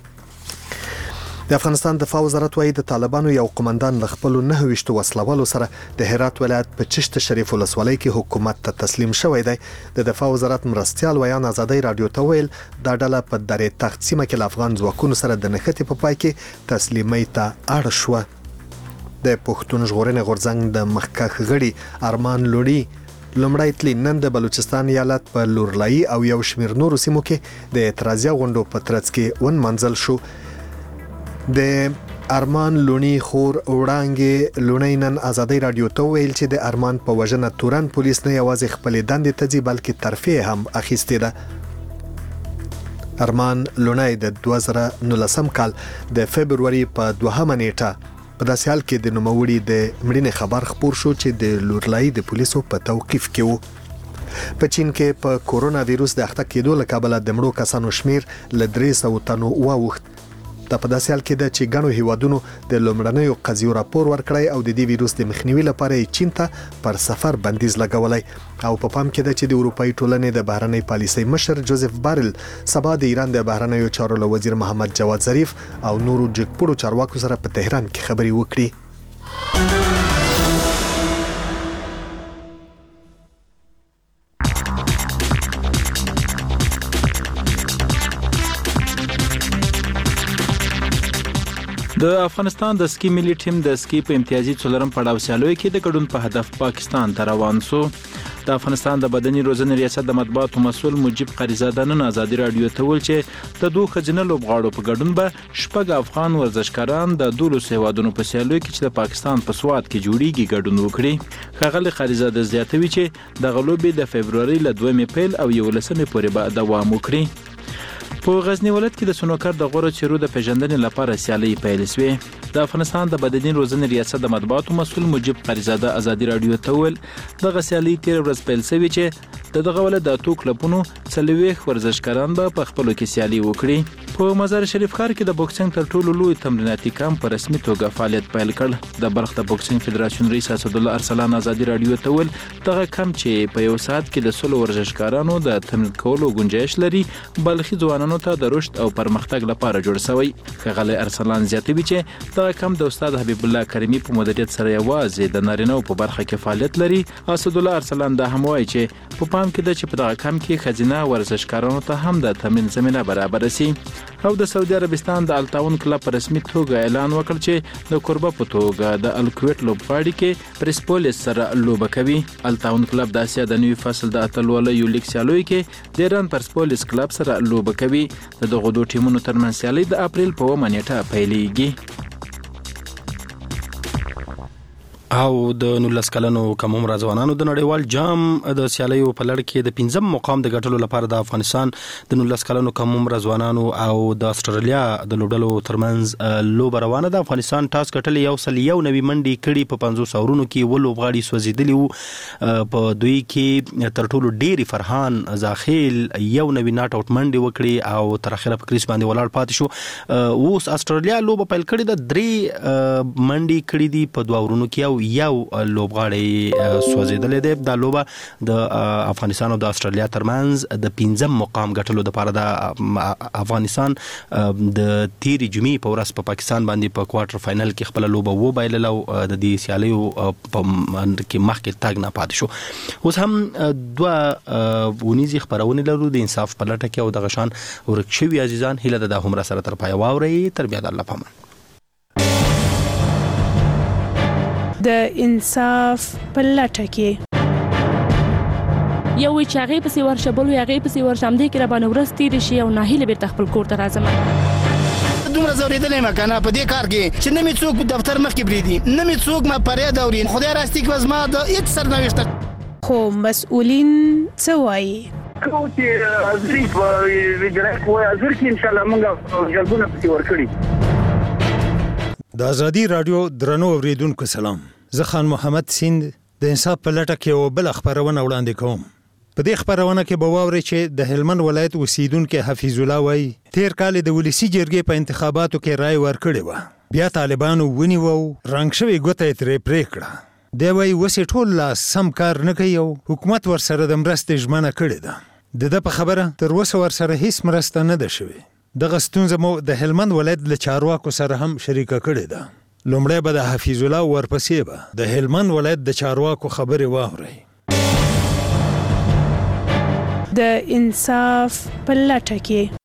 د افغانستان دفاع وزارت وايي د طالبانو یو قومندان ل خپل 9 وسلوالو سره د هرات ولایت په چشت شریف ولسوالۍ کې حکومت ته تسلیم شوی دی. د دفاع وزارت مرستيال ویان آزادۍ رادیو ته ویل دا ډله په درې تخت سیمه کې افغان ځواکونو سره د نښتې په پای کې تسلیمۍ ته اړ شو. د پښتون ژغورنې غورځنګ د مخکښ غړي ارمان لوړی لومړی تلی نن د بلوچستان ایالت په لورلای او یو شمیر نورو سیمو کې د اعتراضي غونډو په ترڅ کې ون منزل شو. د ارمان لونی خور وړانګې لونی نن آزادۍ رادیو ته ویل چې د ارمان په وژنه تورن پولیس نه یوازې خپل دندې ته ځي بلکې ترفیع هم اخیستې ده. ارمان لونی د 2019 کال د فبرवरी په 2 نیټه په داسې حال کې د نوموړي د مړینې خبر خبر شو چې د لورلای د پولیسو په توقیف کې وو. په چین کې په کورونا وایروس د اخته کېدو له کبله د مړو کسانو شمیر ل 300 تنو واوښت. دا په داسې حال کې ده چې ګڼو هیوادونو د لومړنیو قضیو راپور ورکړی او د دې وایروس د مخنیوي لپاره چین ته پر سفر بندیز لګولای او په پام کې ده چې د اروپאי ټولنې د بهرنۍ پالیسۍ مشر جوزف بارل سبا د ایران د بهرنیو چارو وزیر محمد جواد ظریف او نورو جګپوړو چارواکو سره په تهران کې خبري وکړي. د افغانستان د سکی ملي ټیم د سکی په امتیازي څلورم پړاو سیالیو کې د ګډون په هدف پاکستان ته روان شو. د افغانستان د بدني روزنې ریاست د مطبوعاتو مسؤل مجيب قریزاده نن آزادي رادیو ته ویل چې د دوه خزینه لوبغاړو په ګډون به شپږ افغان ورزشکاران د 12 هیوادونو په سیالیو کې چې د پاکستان په سواد کې جوړیږي ګډون وکړي. خغل قریزاده زیاتوي چې د غلوبې د فبرवरी ل 2 اپریل او 11 پورې به دوام وکړي. په غزنی ولایت کې د سنوکر د غوړو چیرو د پیژندنې لپاره سیالي پیل شوې. د افغانستان د بدني روزنې ریاست د مطبوعاتو مسؤل مجيب قریزاده آزادي رادیو ته ویل د سیالي تیر ورځ پیل شوې چې دغه ولایت د اتو کلبونو څلويخ ورزشکاران به په خپل کې سیالي وکړي. په مزار شریف ښار کې د بوکسینګ تر ټولو لوی تمریناتي کمپ په رسمي توګه فعالیت پیل کړ. د بلخ د بوکسینګ فدراسیون رئیس اسد الله ارسلان آزادي رادیو ته ویل دغه کمپ چې په یو ساعت کې د 16 ورزشکارانو د تمرین کولو گنجائش لري بلخي ځوانانو ته د رشد او پرمختګ لپاره جوړ شوی. خغل ارسلان زیاتوي چې دغه کمپ د استاد حبیب الله کریمی په مدیریت سره یوازې د نارینه په برخه کې فعالیت لري. اسد الله ارسلان دا هم وایي چې په پام کې ده چې په دغه کمپ کې خزینه ورزشکارانو ته هم د تمرین زمينه برابر شي. او د سعودي عربستان د التاون کلب په رسمي توګه اعلان وکړ چې د قربه په توګه د الکویت لوبغاړي کې پرسپولیس سره لوبه کوي. التاون کلب د اسیا د نوي فصل د اتلولۍ یو لیګ سیالوي کې د ایران پرسپولیس کلب سره لوبه کوي. دغه دوه ټیمونو ترمنځ سیالي د اپریل په 1 نیټه پیلېږي. او د 19 کلنو کم عمر ځوانانو د نړیوال جام د سیالیو په لړ کې د 5م مقام د ګټلو لپاره د افغانستان د 19 کلنو کم عمر ځوانانو او د استرالیا د لوبډلو ترمنځ لوب روانه ده. افغانستان ټاس ګټلې یو سل یو نوي منډي کړي په 500 اورونو کې ولوبغاړي سوځیدلی وو. په دوی کې تر ټولو ډېری فرحان زاخیل یو نوي ناټ اوټ منډي وکړي او تر اخره په کریس باندې ولاړ پاتې شو. اوس استرالیا لوب پیل کړي د 3 منډي کړي دي په 2 اورونو کې یو لوبغاړی سوځیدلې ده. د لوبه د افغانستان او د استرالیا ترمنځ د 5م مقام ګټلو لپاره د افغانستان د تیری جمعې په ورځ په پاکستان باندې په کوارټر فائنل کې خپل لوبه وبایلل او د دې سیالیو په کې مخکې تاګ نه پاتې شو. اوس هم دوه ونیزي خبرونه لرو د انصاف په لټه کې او د غشان ورکشوي عزیزان هله د همرا سره تر پای واوري تر بیا د الله پامان د انصاف په لټه کې یو چې هغه پسې ورشه بل هغه پسې ورشه هم دې کې را باندې ورس تیر شي او ناهیله بیرته خپل کور ته راځم. دومره زوریدلې مکنه په دې کار کې چې نه می څوک دفتر مخ کې بریدي نه می څوک ما پرې دوري خدای راستي کې وزما د هیڅ سرنوشت خو مسؤلین څه وایي کو چې ازري په ویجرای کوه ازر کې ان شاء الله موږ جلبونه پسې ورکړي. د ازادي رادیو درنو اوریدونکو سلام. زه خان محمد سیند د انصاف په لټه کې یو بل خبرونه وړاندې کوم. په دې خبرونه کې به واورئ چې د هلمند ولایت اوسیدونکو حفیظ الله وایي تیر کال د ولسی جرګې په انتخاباتو کې رای ورکړی و بیا طالبانو ونیو رنګ شوی ګوته ترې پرې کړه. دی وایي وسې ټول لا سم کار نه کوي او حکومت ورسره د مرستې ژمنه کړې ده. د په خبره تر اوسه ورسره هیڅ مرسته نه ده شوې. دغه ستونزه مو د هلمند ولایت له چارواکو سره هم شریکه کړې ده. لومړی به د حفیظ الله ورپسې به د هلمند ولایت د چارواکو خبرې واورئ. د انصاف په لټه کې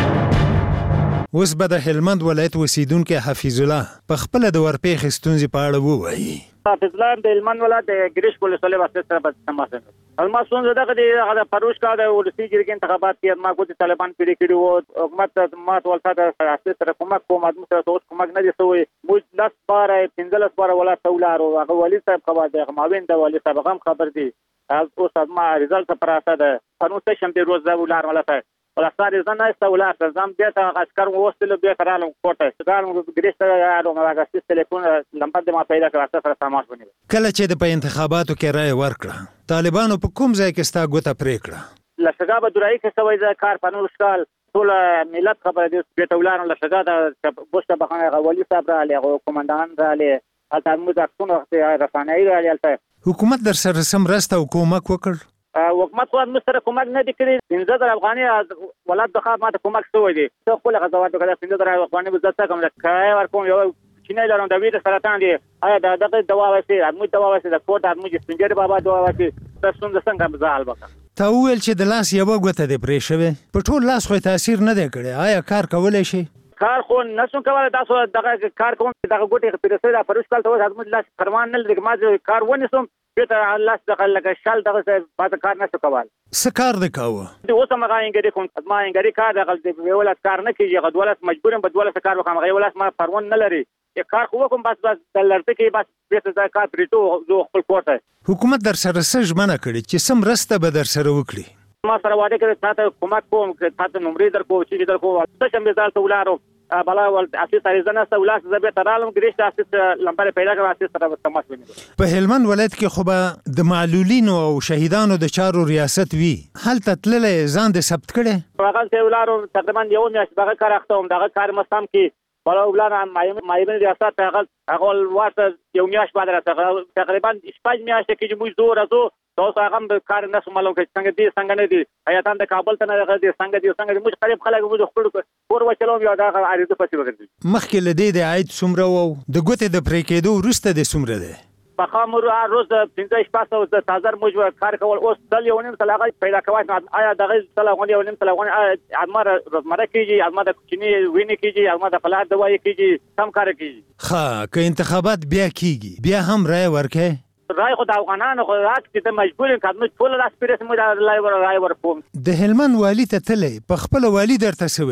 اوس به د هلمند ولایت اوسیدونکو حفیظ الله په خپل د ورپېښې ستونزې په اړه ووایي. حفیظ الله د هلمند ولایت د ګریش ولسوالۍ واسطه سره په تماس دی. ما څنګه دغه د پروش کا د ولسی جرګې انتخابات کې ما کوتي طالبان پیډي کړي وو حکومت ما ټول سره سره کومک کوم ادم سره اوس کومک نه دي سوې موږ 10 بار 15 بار ولا سولار او هغه ولی صاحب خبر دی ماوین د ولی صاحب هم خبر دی اوس ما ریزلټ پر اساس ده قانون ته شم دی روز ولار ولا صاحب ولا ساري زنه استولار زم بیت عسكر ووصل بیت رالم کوټه سودان ګریش ته راو ما غاستي ټلیفون لمبر د ما پیدا کړه سره تماس ونیو. کله چې د انتخاباتو کې رای ورکړه طالبانو په کوم ځای کې ستا ګوته پرې کړه؟ لشګا به درای کې سوي د کار پنول شکال ټول ملت خبره دي بیت ولار لشګا د بوسته بخانه غولي صاحب را لغه کومندان را لغه البته موږ څنګه وخت رسانه‌ای را لغه حکومت در سره سم راسته او کومک وکړ. حکومت خو مستر کومک نه دی کړی 15000 افغاني ولادت د خاطر ماته کومک شوی دی ته خپل غزوات وکړه 15000 افغاني به ځکه کوم لکه ورکوم یو چینه لرم د ویډیو سرطان دی آیا دغه دوا واسي ادمو دوا واسي د کوټ ادمو سپینجر بابا دوا واسي تاسو څنګه مزال وکړه. تا ویل چې د لاس یو غوته دی پرې شوی په ټول لاس خو تاثیر نه دی کړی. آیا کار کولای شي؟ کار خو نسو کولای تاسو دغه کار کوم دغه ګوټه پیرسه د پروش کال ته ادمو لاس فرمان نه لري ما کار ونیسم بیت الله دغه لکه شال دغه پات کار نه کول. سکار د کاوه د اوسه ما انګری کوم ما انګری کار دغه د ولادت کار نه کیږي غدولت مجبورم بدولت کار وکم غیولت ما پرون نه لري کار خو کوم بس د لړته کې بس بیت د کار پریټو زو خپل کوټه. حکومت در سره سجمنه کړي چې سم رسته به در سره وکړي. ما سره واده کړی تاسو کومک کوم تاسو نمبر در کو چې در کو څه چې مثال ته ولارو بلا ول اساس ریزنه سولاس زبې ترالم ګریش اساس لمبر پیدا کړ اساس سره تماس ونیو. په هلمند ولایت کې خو به د معلولینو او شهیدانو د چارو ریاست وی هلته تللې ځان د ثبت کړي. هغه ته ولارو تقریبا یو میاشت دغه کار اختوم دغه کار مستم کې بلا ولانه مایمن ریاست هغه واټ یو میاشت بعد راځه تقریبا شپږ میاشتې کې موږ زور ازو تاسو هغه کار نه سمالو کې څنګه دي څنګه نه دي آیاتان د کابل ته نه راغلي څنګه موږ قریب خلک موږ خپل کور وچلو بیا دا اړیدو پاتې وګرځي. مخکې لدی د عید سمره وو د ګوتې د پرې کېدو وروسته د سمره ده په خامر روز 15 شپه او د تازه موږ کار کول اوس تل یو نیم سلاغه پیدا کوي آیا دغه سلاغونه یو نیم سلاغونه امر روزمره کیږي امر د کوچنی ویني کیږي امر د فلات دوايي کیږي کم کار کیږي. ها که انتخابات بیا کیږي بیا هم رای ورکه رای خو د افغانانو خو راځي ته مجبور کړم ټول لاس پیرس مو د رای ورکوم. د هلمند والی ته تلې په خپل والی درته سویلی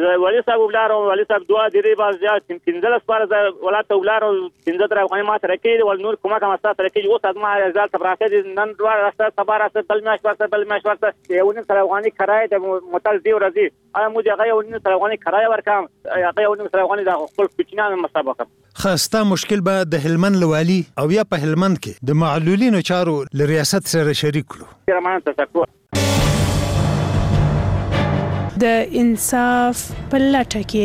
والي صاحب ولار او والي صاحب دوا درې باز یا 15 پاره ولات ولار 15 افغاني ما سره کې ول نور کومه ما سره کې او صدمه ځال تبراته نن دوه راسته صبر راسته بل ماش ورته یو نن سره افغاني کرای د متل دی ورځي ایا موږ هغه یو نن سره افغاني کرای ورکم هغه یو نن سره افغاني د خپل کوچنیانو مسابقه خاصه مشکل به د هلمند لوالي او یا په هلمند کې د معلولینو چارو لریاست سره شریک کړو د انصاف په لټه کې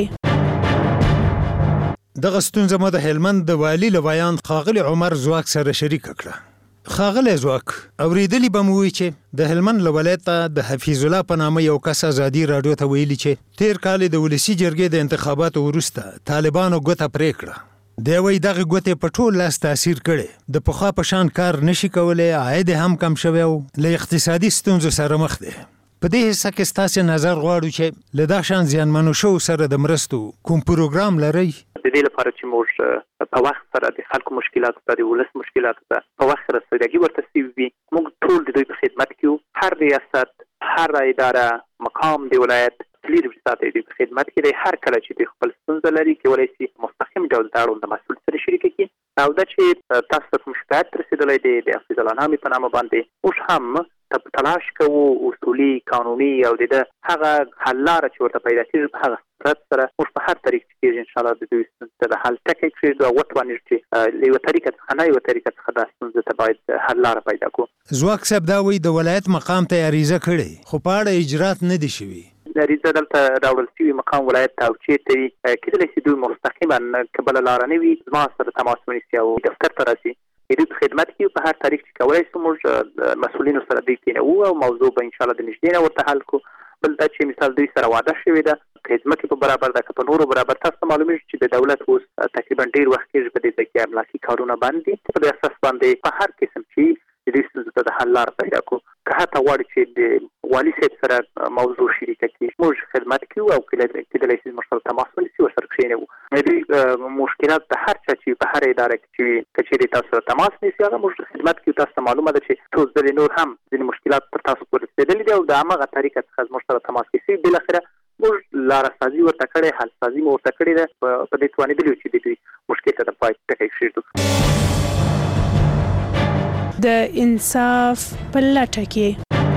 دغه ستونزه مو د هلمند د والي لویان خاغلی عمر زواک سره شریک کړه. خاغلی زواک اوریدلی به مو وی چې د هلمند ولایت د حفیظ الله په نامه یو کس ازادي رادیو ته ویلي چې تیر کال د ولسی جرګې د انتخاباتو وروسته طالبانو ګوته پرې کړه. دی وی دغه ګوتې په ټول لاس تاثیر کړي، د پخوا په شان کار نشي کولای، عاید هم کم شوی او له اقتصادي ستونزو سره مخ دی. په دې حصہ کې ستاسو نظر غواړو چې له دا شان زیانمنو شو سره د مرستو کوم پروګرام لري؟ د دې لپاره چې موږ په وخت سره د خلکو مشکلات ته د ولس مشکلات ته په وخت سره رسیدګي ورته وي، موږ ټول د دوی په خدمت کې یو. هر ریاست، هر اداره، مقام د ولایت کلیر ساتي د خدمت کې د هر کله چې د خپل ستونزه لري کولای شي مستقیم ډول د مسؤل سره شریک کړي او دا چې تاسو ته مشکلات رسیدلې دي د حفیظ الله نامې په نامه باندې اوس هم تلاش کوو اصولي قانوني او د هغه حل لاره چې ورته پیدا کیږي په هغه صورت سره اوس په هر طریق کې ان شاء الله د دوی ستونزې د حل ټکی کړي او وټوانې چې یو طریقه څخه نه یو طریقه څخه د ستونزې ته باید حل لاره پیدا کړو. زواک صاحب دا وایي د ولایت مقام ته عریضه کړي خو په اړه اجرات نه دي شوي. عریضه دلته راوړل شوي مقام ولایت ته او چیرته وي کېدلی شي دوی مستقیما که بله لاره نه وي زما سره تماس ونیسي او دفتر ته راسي د دوی په خدمت کې په هر طریق چې کولی شو موږ مسؤلینو سره دوی کېنوو او موضوع به انشاءالله د نږدې نه ورته حل کړو. بل دا چې مثال دوی سره وعده شوې ده که ځمکې په برابر ده که په نورو برابر تاسو ته معلومېږي چې د دولت اوس تقریبا ډېر وخت کېږي په دې ځای کې املاکي کارونه بند دي. په دې اساس باندې په هر قسم چې د دې ستونزو ته د حل لاره پیدا کړو. که حتی غواړي چې د والي صاحب سره موضوع شریکه کړي موږ خدمت کوو او کېدلی شي موږ سره تماس ونیسي ورسره کښېنوو. دوی مشکلات د هر چا چې په هر اداره کې چې وي که چېرې تاسو سره تماس نیسي هغه موږ خدمت کوو. تاسو ته معلومه ده چې څو ځلې نور هم ځینې مشکلات پر تاسو پورې رسېدلي دي او د همغه طریقه څخه موږ سره تماس نیسي. بالاخره موږ لاره سازي ورته کړې، حل سازي مو ورته کړې ده، په دې توانېدلي چې د دوی مشکل ته د پای ټکی کېږدو. د انصاف په لټه کې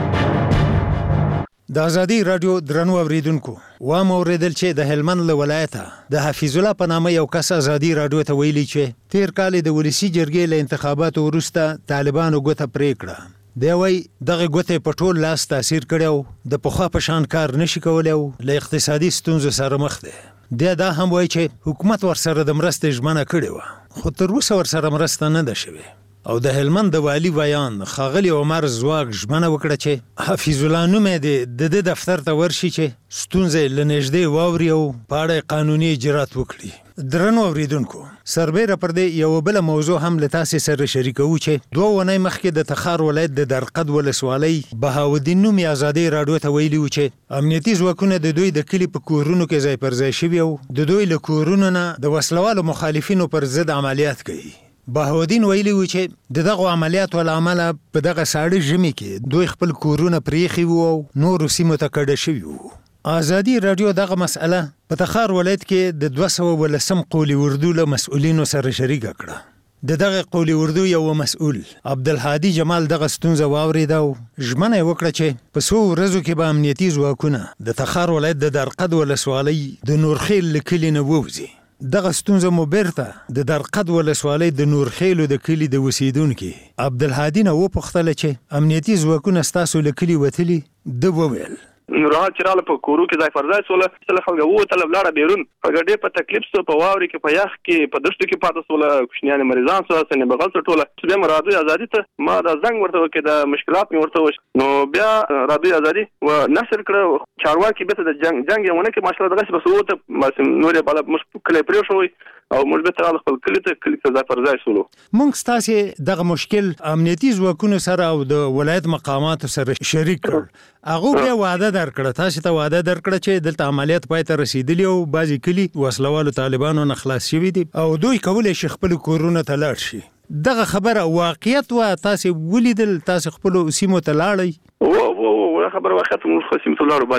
د ازادي رادیو درنو اوریدونکو و ما اوریدل چې د هلمند له ولایته د حفیظ الله په نامه یو کس ازادي رادیو ته ویلي چې تیر کال د ولسی جرګې له انتخاباتو وروسته طالبانو ګوته پرې کړه. دی وایي دغه ګوتې په ټول لاس تاثیر کړی او د پخوا په شان کار نشي کولی او له اقتصادي ستونزو سره مخ دی. دی دا هم وایي چې حکومت ورسره د مرستې ژمنه کړې وه خو تر اوسه ورسره مرسته نه ده شوې. او د هلمند د والي ویان خاغلی عمر زواک ژمنه وکړه چې حفیظ الله نومې د دفتر ته ورشي چې ستونزې له نږدې واوري او په اړه قانوني اجرات وکړي. درنو اوریدونکو سربیره پر دې یو بل موضوع هم له تاسو سره شریکوو چې 2 ونې مخکې د تخار ولایت د درقد ولسوالۍ بهاودین نومي ازادي رادیو ته ویلي و چې امنیتي ځواکونه د دوی د کلي په کورونو کې ځای پر ځای شوي او د دوی له کورونو نه د وسلوالو مخالفینو پر ضد عملیات کوي. بهاودین ویلي و چې دغه عملیاتو له امله په دغه ساړه ژمي کې دوی خپل کورونه پرېښي وو او نورو سیمو ته کډه شوي وو. ازادي رادیو دغه مسأله په تخار ولایت کې د 213 قولي اردو له مسؤلینو سره شریکه کړه. دغه قولي اردو یو مسؤل عبدالهادي جمال دغه ستونزه واورېده او ژمنه یې وکړه چې په څو ورځو کې به امنیتي ځواکونه د تخار ولایت د درقد ولسوالۍ د نورخیل له کلي نه ووځي. دغه ستونزه مو بیرته د درقد ولسوالۍ د نورخیلو د کلي د اوسیدونکي عبدالهادي نه وپوښتله چې امنیتي ځواکونه ستاسو له کلي وتلي؟ ده وویل نورحال چې راله په کورو کې ځای پر ځای سوله څله خلک ووتله ولاړه بیرون په ګډې په تکلیف سو په واورې کې په یخ کې په دښتو کې پاته سوله کوچنیان مریضان سو سنې بغل سره ټوله بیا مې رادیو ازادي ته ما دا زنګ ورته وکړ د مشکلات مې ورته وش نو بیا رادیو ازادي و نشر کړ چارواکي به د جنگ یې ونه کې ماشاءالله دغه بس وته نورې بالا مش کله پرې شوې او موږ به تر خپل کلی ته ځای پر ځای سولو. موږ ستاسو دغه مشکل امنیتي ځواکونو سره او د ولایت مقاماتو سره شریک کړ. هغه به وعده درکړه، تاسو ته وعده درکړه چې دلته عملیات پای ته رسیدلی او بعضی کلی وسلوالو طالبانو نه خلاص شوي دي او دوی کولای شي خپل کورونه ته لاړ شي. دغه خبره واقعیت و تاسو ولیدل؟ تاسو خپل سیمو ته لاړئ؟ خبر واقعیت موږ خو سیمو ته لاړو باندې وو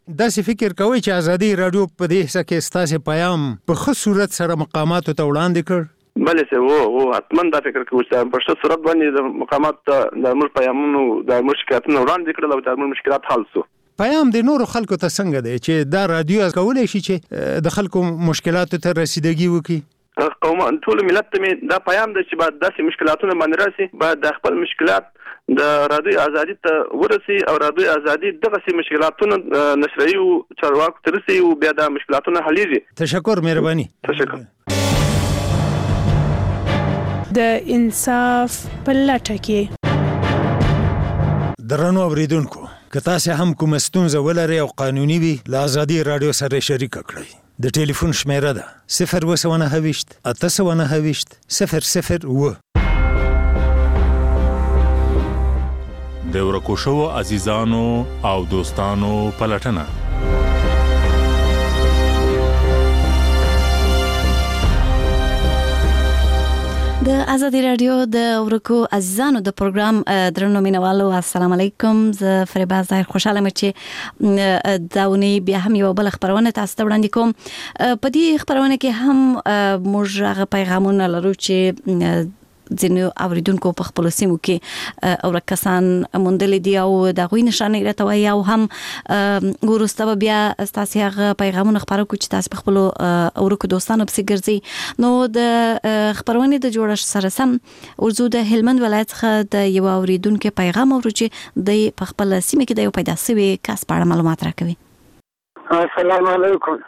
داسې فکر کوئ چې ازادي رادیو په دې حصہ کې ستاسو پیغام په ښه صورت سره مقاماتو ته وړاندې کړ؟ بله سه او حتما دا فکر کوو چې په ښه صورت باندې د مقامات د موږ پیغامونو د موږ شکایتونه وړاندې کړل او د موږ مشکلات حل شو. پیغام د نورو خلکو ته څنګه دی چې دا رادیو کولای شي چې د خلکو مشکلاتو ته رسیدګي وکړي؟ قوم ټول ملت ته دا پیغام دی چې بعد داسې مشکلاتونه باندې راسي بعد د خپل مشکلات د رادیو ازادي ته ورسي او رادیو ازادي دغه سي مشکلاتونه نشري او چارواکو ته رسي او بیا د مشکلاتونه حلېږي. تشکر مهرباني. تشکر. د انصاف په لټه کې درنو اوریدونکو که تاسو هم کوم ستونزه ولرئ او قانوني وي له ازادي رادیو سره شریک کړئ. د ټلیفون شمیره ده 029 829 001. د ورکو شوو عزیزانو او دوستانو پلټنه. د ازادي رادیو د ورکو عزیزانو د پروګرام درنو مینوالو السلام علیکم. زه فریبا ظاهر خوشاله یم چې داونی بیا هم یو بل خبرونه تاسو ته وړاندې کوم. په دې خبرونه کې هم موږ هغه پیغامونه لرو چې ځینو اوریدونکو په خپل سیمو کې او کسان موندل دي او د غوي نشانه راټوي او هم ورسته بیا تاسو هغه پیغامونه خبرو کو چې تاسو په خپل اورکو دوستانو په سیګرځي. نو د خبرونه د جوړښت سره سم ورزو د هلمند ولایت څخه د یو اوریدونکو پیغام اورو چې د په خپل سیمه کې د یو پیدا شوی کس په اړه معلومات راکوي. السلام علیکم.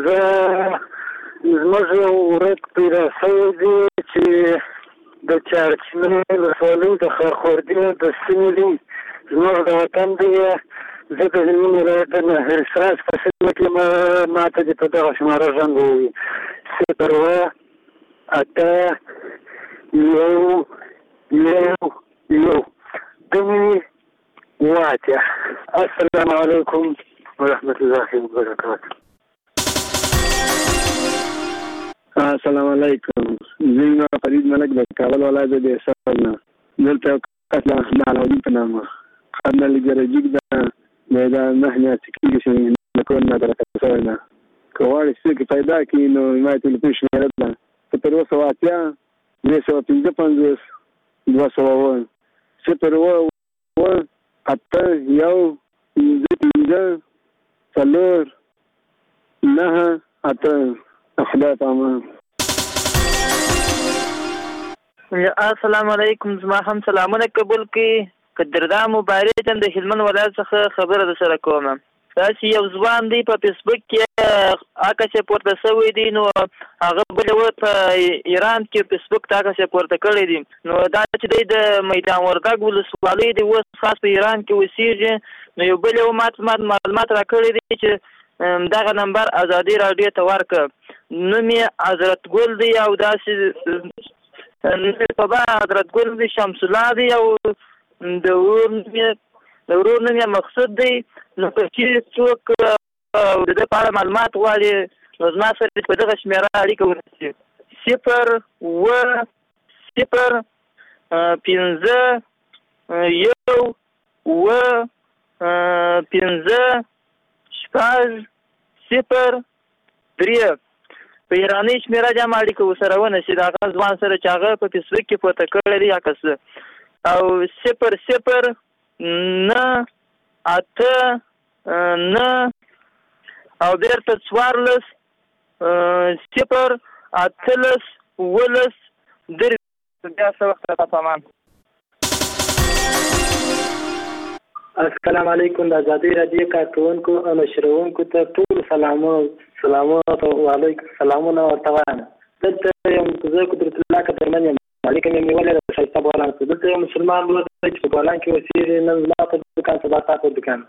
زه ورک پیدا شوی چې د چارچنې ولسوالۍ د خرخوردي د سیمې دی زموږ د وطن دی. زه د هلمند ولایت د نهرساس په سیمه کې ماته د په دغه شماره زنګ ووایي 0 السلام علیکم ورحمة الله وبرکاته. السلام علیکم. زه فرید ملک د کابل ولایت د احسان نه دلته کله د علاوه په نامه خدمت لګرجیک د نه نه سکیږي چې نکول نه درته نه کوړی چې پیدا کی نو ما ته په شمیره ده په اوسه واقعیا 255 201 صفر و اته یو پنځه څلور نه اته خدای پامان. السلام علیکم. زما هم سلامونه قبول کړئ. قدردا مبارک د هلمند ولایت څخه خبره در سره کوم. دا چې یو ځوان دی په فیسبوک کې اکه پورته شوی دی نو هغه بل په ایران کې فیسبوک ته اکه پورته کړی دی. نو دا چې د میدان وردګ ولسوالۍ دی اوس خاص په ایران کې اوسېږي. نو یو بل معلومات را کړی دی چې دغه نمبر ازادي رادیو ته ورکړه. نوم یې حضرت ګل دی او داسې په حضرت ګل دی شمس الله دی او د ورور نوم یې مقصود دی. نو که چې څوک د ده په اړه معلومات غواړي نو زما سره په دغه شمېره اړیکه ونیسي 0 په ایرانی شمیره جمع اړیکه ورسره ونیسي د هغه ځوان سره چې هغه په فیسبوک کې پورته کړی دی عکس او 0 9 8 9 او بیرته 14 0 18 ولس درې بیا څه وخت راته پامان. السلام علیکم. د ازادي رادیو کارکونکو او نشرونکو ته ټول سلامونه وعلیکم سلامونه ورته وایم. دلته یم زه قدرت الله قدرمن یم. علیکم یم نیولې د ښایسته بولان څخه. دلته یو مسلمان ورور دی چې په بولان کې اوسېږي. نن زما په دوکان سبا تا په دوکان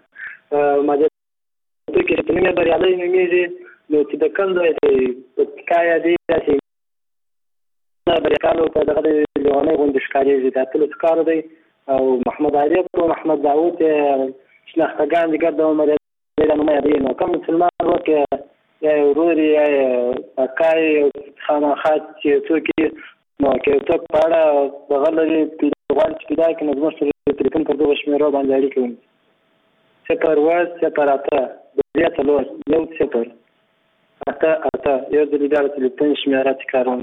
ماجر کې په نیمه بریالۍ نومېږي. نو چې د کوم ځای دی په کایا دی داسې بریکالو په دغه لیونۍ غوندې ښکارېږي. د اتلو ښکار دی او محمد عارف او محمد داود شناختگان دیگر د عمر نومه دی. نو کوم مسلمان ورور کې یا ورور یا اکای خامخات چې څوک نو کې څوک په اړه دغه لري غواړي چې پیدا کړي نو زموږ سره ټلیفون پر دغه شمېرو باندې اړیکه ونیسي 0 8 3-0 اته یو د لیدار تلیفون شمیره تکراروم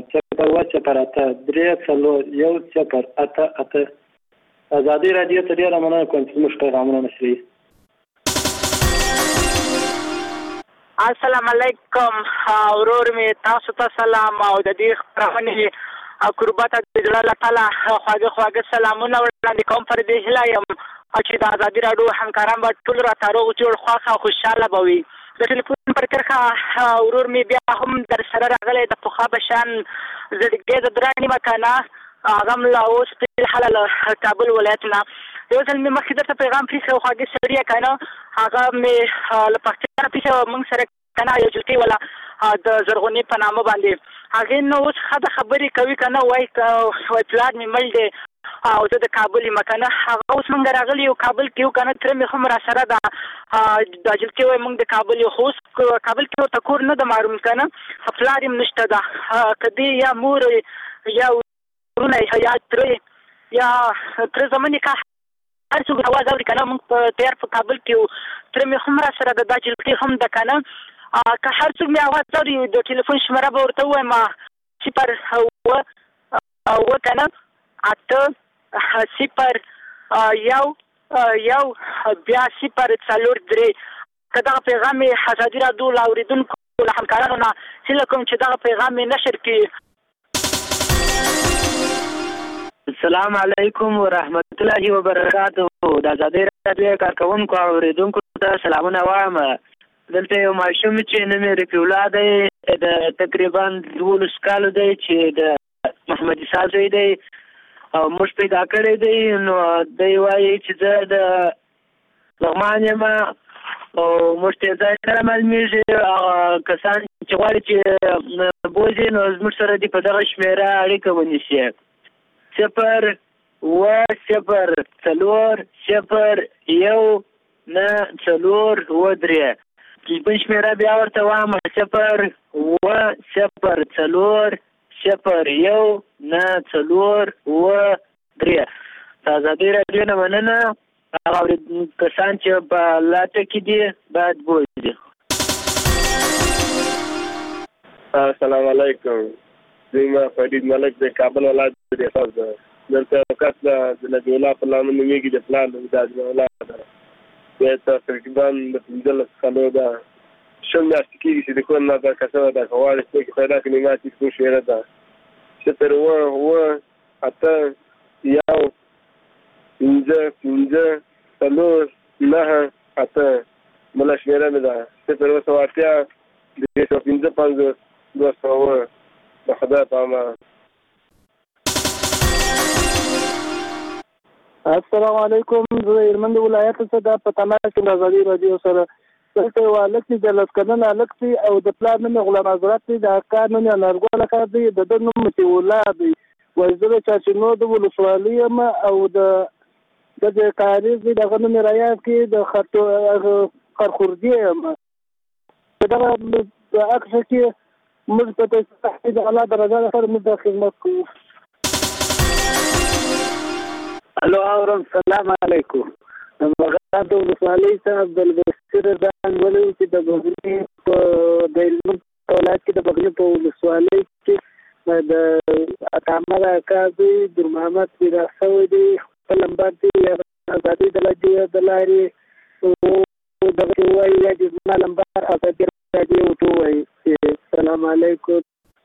0-3-0-1-0 اته ازادي رادیو ته ډیره مننه کوم چې موږ پیغامونه نشري. السلام علیکم ورور می تاسو ته سلام او د دې خبرونه قربت د الله تعالی خواږه سلامونه وړاندې کوم پر دې هلا یم چې د ازادي رادیو همکاران به ټول را تاروغ جوړ خواخه خوشاله بوي. د ټلیفون پر کرخه ورور می بیا هم در سره راغلی د پوخا بشان زړګي د دراني مکانه غم لا اوس په حلال کابل ولایتنا یو ځل می مخې درته پیغام پیښه خواږه سړیا کنه هغه می لپاره پیښه موږ سره کنه یو جلکی ولا د زرغونی په نامه باندې هغه نو اوس خبرې کوي کنه وای پلان می مل دی او زه د کابل مکانه هغه اوس موږ راغلی یو کابل کې یو کنه تر می هم را سره د جلکی وای موږ د کابل یو خوست کابل کې تکور نه د معلوم کنه خپلاریم نشته ده کدی یا مور یا ورونه یا تر زمانه کا هر څو غواړي دا کنه موږ په تیر په کابل کې تر می هم را سره د جلکی هم د کنه که هر څوک مې اواز اوري د ټلیفون شماره به ورته وایم 0 کنه 8 0 1 بیا 0 4 3 کدا پیغام ازادي رادیو لاوریدونکو له همکارانو نه هیله کوم چې دا پیغام نشر کړي. السلام علیکم ورحمت الله وبرکاته. د ازادي رادیو کارکونکو او اوریدونکو ته سلامونه وایم. دلته یو ماشوم چې نوم یې رفیع الله دی د تقریبا 12 کالو دی چې د محمد عیسی زوی دی او موږ پیدا کړی دی نو دی وایي چې زه د لغمان یم او موږ ته ځای سره معلومیږي کسان چې غواړي چې بوځي نو زموږ سره دې په دغه شمېره اړیکه ونیسي 0-0-0-1-4-3 تلیفون شمیره بیا ورته وایم 0-0-0-1-4-3 د ازادي رادیو نه مننه هغه کسان چې په لاټه کې دي باید بوځي. السلام علیکم زما فرید ملک د کابل ولایت د احساس ده دلته وخت د نبی الله په لامل میږي د پلان د ولایت ده تقریبا د پنځل کالو ده شل میاشتې کېږي چې د کور نه دا کسه ده غواړي چې پیدا کړي ماتې څو شعر ده 0-1-5-4-9-8 بله شمېره مې ده 0-2-15-200 د خدای په امان. السلام علیکم زه هلمند ولایت څخه د پټانه کې د ازادي رادیو سره دلته یو هلک چې د لسکلن هلک دی او د پلار نوم یې غلام حضرت دی د کار نوم یې انارګل کار دی د ده نوم مطیع دی وایي زه د چاچینو د ولسوالۍ یم او د کاریز دی دغه نوم یې رایاد کړي د خرخوردي یم په دغه عکس کې موږ په تحقیق د الله درجه لپاره موږ د خدمت کوو. الو اورم سلام علیکم مغاد ولسوالۍ صاحب عبدالبصیر دان ولې چې د بغنی په د هلمند ولایت کې د بغنی په ولسوالۍ کې د اتامر اکاځي در محمد پیدا شوی دی خپل نمبر دی ازادي د لارې دغه وایي یا د زما نمبر ازادي رادیو ته وایي. السلام علیکم.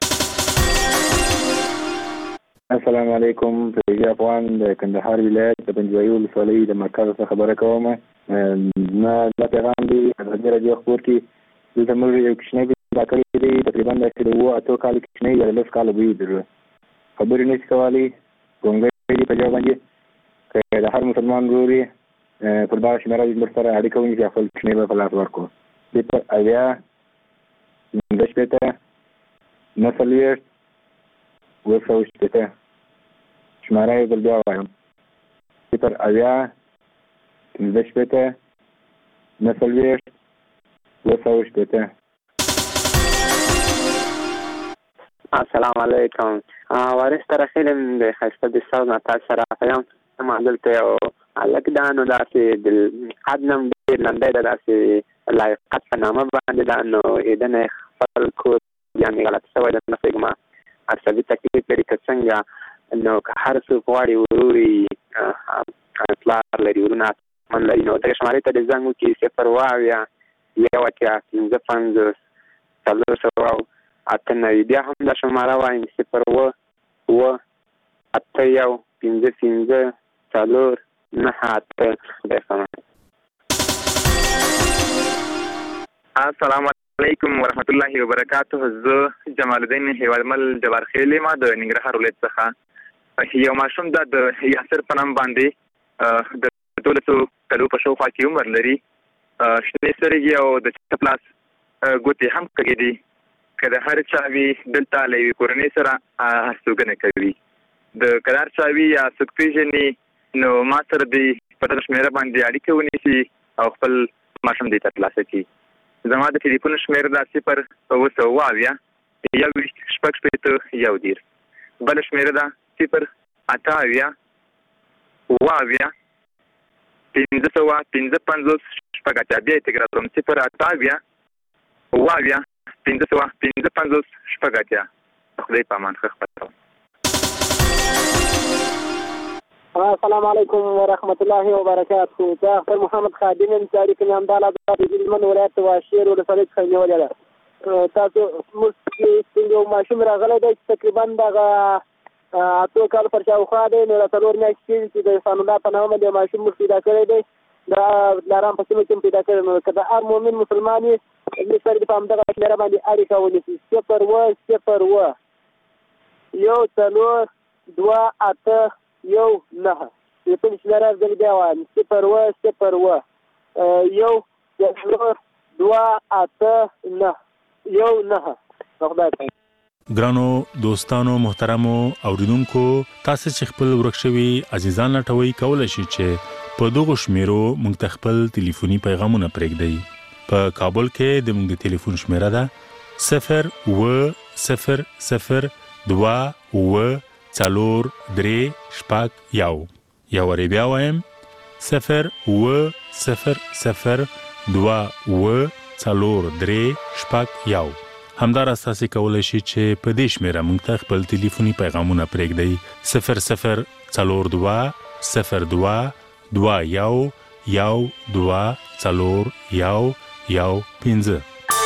السلام علیکم فریض افغان د کندهار ولایت د پنجوایي ولسوالۍ د مرکز څخه خبره کوم. نه دا پیغام دی ازادي رادیو خبر کې دلته موږ یو کوچنی پیدا کړی دی تقریبا د 7 کال کوچنی یا 10 کال وي خبرې نشي کولی ګونګې په جواب باندې که د هر مسلمان وروري پر دغه شمېره زموږ سره اړیکه ونیسي خپل کوچنی به په لاس ورکړو 0-9-9 شماره یې بل بیا وایم 0-9-9 السلام علیکم وارث ترخیل د خسته د ساو نه تاسو راغلم ما دلته یو الک دانو داسې د قدم ډېر لنډی ده داسې لایقت په نامه باندې ده، نو ایدنه خپل کور یعنې غلط شوی ده، نه پوهېږم عصبي تکلیف لري که څنګه. نو که هر څوک غواړي وروري پلار لري، ورونه من لري، نو دغه شمارې ته د زنګ وکړي 080 بیا هم دا شماره وایم 0 السلام علیکم ورحمت الله وبرکاته. زه جمال الدین هیوادمل جبار خیل یم د ننګرهار ولایت څخه. یو ماشوم د یاسر په نام باندې د 12 کلو په شاوخوا کې عمر لري، شنې سترګې او د چپلاس ګوتې هم کږې دي. که د هر چا وي دلته له یوې کورنۍ سره هستوګنه کوي. د کدار چا وي یا څوک پېژني نو ما سره دې په دغه شمېره باندې اړیکه ونیسي او خپل ماشوم دې ترلاسه کړي. زما د ټلیفون شمېره دا 0 1 بله شمېره ده 0 8 بیا تکرار کوم 0 8 خدای په امان ښه خپروم. السلام علیکم ورحمت الله وبرکاته. زه خپل محمد خادم یم چې اړیکه مې همدا د هلمند ولایت واشیر ولسوالۍ څخه نیولې ده. تاسو موږ یو ماشوم راغلی دی چې تقریبا دغه 8 کال پر شاوخوا دی، نو 4 میاشتې کېږي چې د احسان الله په نامه باندې ماشوم موږ پیدا کړی دی. د لارام په سیمه کې هم پیدا کړی. نو که د هر مؤمن مسلمان یې موږ سره په همدغه شمېره باندې اړیکه ونیسي 0 1 2 8 1 9. یو شمېره زه بیا وایم 0 1 2 8 9. ګرانو دوستانو محترمو اوریدونکو، تاسو چې خپل ورک شوي عزیزان لټوي کولای شئ چې په دغه شمیرو موږ ته خپل ټلیفوني پیغامونه پرېږدئ. په کابل کې د موږ د ټلیفون شمیره ده 0 2 4 3 1. یا وری بیا وایم 0 2 4 3 1. همدار اساسي کولای شي چې په دې شمیره موږ ته خپل ټلیفوني پیغامونه پرېږدئ 0 4 2 02 21 2 4 1 5.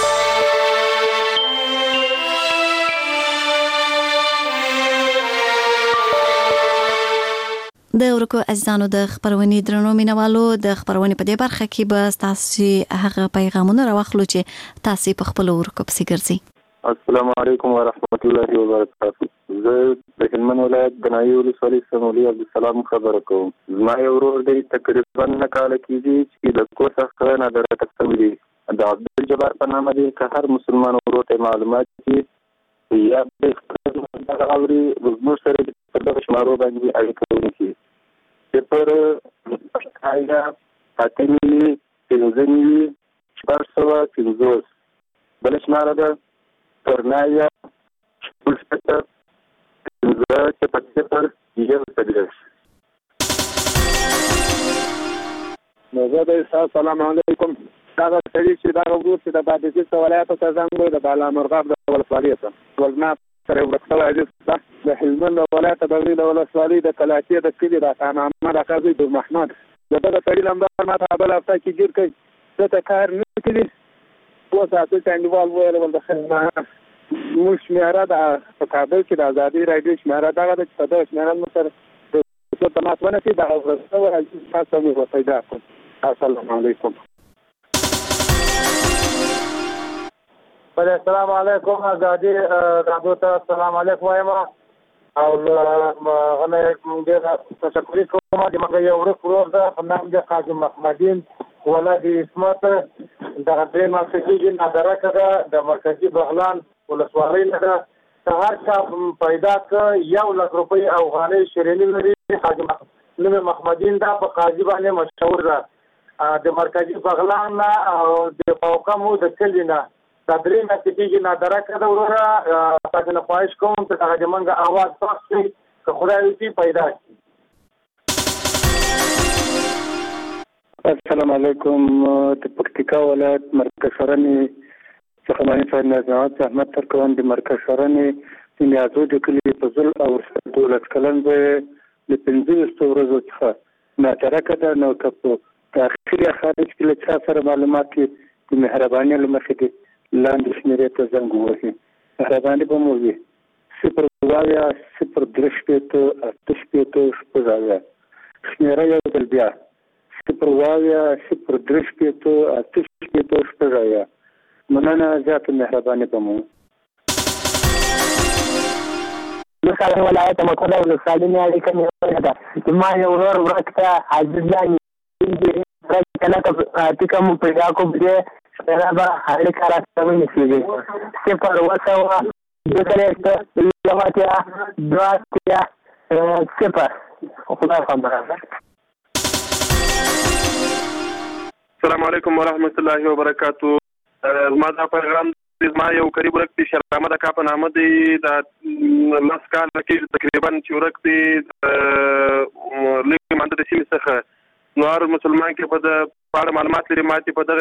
د ورکو عزیزانو د خبرونې درنو مینوالو د خبرونې په دې برخه کې به تاسو هغه پیغامونه راوخلو چې تاسو په خپل ورکو پسې ګرځي. السلام علیکم ورحمت الله وبرکاته. زه د هلمند ولایت د نایي ولسوالۍ سمولي عبدالسلام خبره کوم. زما یو ورور دی تقریبا 9 کاله کېږي چې د کور څخه نادرته شوی دی. د عبدالجبار په نامه دی. که هر مسلمان ورور ته معلومات دي یا د اوري زموږ سره په دغه شمارو باندې اړیکه ونیسي 0 8 بل شماره ده 0 السلام علیکم. دا سړي چې دا ورور چې د بادغیس ولایت ته څنګه د بالا مرغاب د ولسوالۍ ته ولنا سره ورکړل عزیز د هلمند ولایت د ولسوالۍ د کلاچې د کلی د خانامه د قاضي د محمد دغه سړي لمبر ما ته بل هفته کې ګیر کوي څه کار نه کوي و تاسو څنګه وایي ول د خدمت مش میاره د کابل کې د ازادي رادیو شماره دغه د صدا شماره متر څه تماس ونسی دا ورسره تاسو مو پیدا کوم. السلام علیکم. السلام علیکم ازادي رادیو ته السلام علیکم وایم او غنه ډیر تشکر کوم د مګر یو ورور ده په نام د قاضي محمدین ولادي اسمت دغه د مرکزي نظارت د مرکزي بغلان ولسوالۍ نه ده. هر چا پیدا ک 1 لک روپۍ افغاني شیرینی لري. قاضي محمدین دا په قاضي باندې مشهور ده. د مرکزي بغلان او د فوقمو د کلینا تدري مې چې نظارت کړه وروره تاسو نه خواهش کوم چې هغه منګه आवाज پخې که خدای دې پیدا شي. السلام علیکم. د پکتیکا ولایت مرکز شورنې څخه مې فرناز احمد ترکوان د مرکز شورنې د نیازو د کلی په ځل او 12 کلن به د 15 ورځې څخه ناچارکه ده نو کپو تاخیر خارج کې له سره معلومات د مهرباني لمخې دي لاندې شمیرې ته زنګ ووهي. مهرباني به مو وي 0.038 شمیره یو ځل بیا 0.038 مننه زیاته مهرباني به مو. د کابل ولایت مقدس ولسوالۍ نه اړیکه نیولې ده. ما یو ورور ورکته عزیز جان کله ټیکه مو پیدا کو بده سره به اړیکه راځوي نشي 0.2 دکره لواتیا دواتیا 0 خدای خبره. السلام علیکم ورحمت الله وبرکاتو. ما دا پیغام ما یو قریب ورکتی شرامه د کاپ نامه دی د لاس کال کې تقریبا چې ورکتی لږ مانده د سیمې څخه نور مسلمان کې په د معلومات لري ماتي په دغه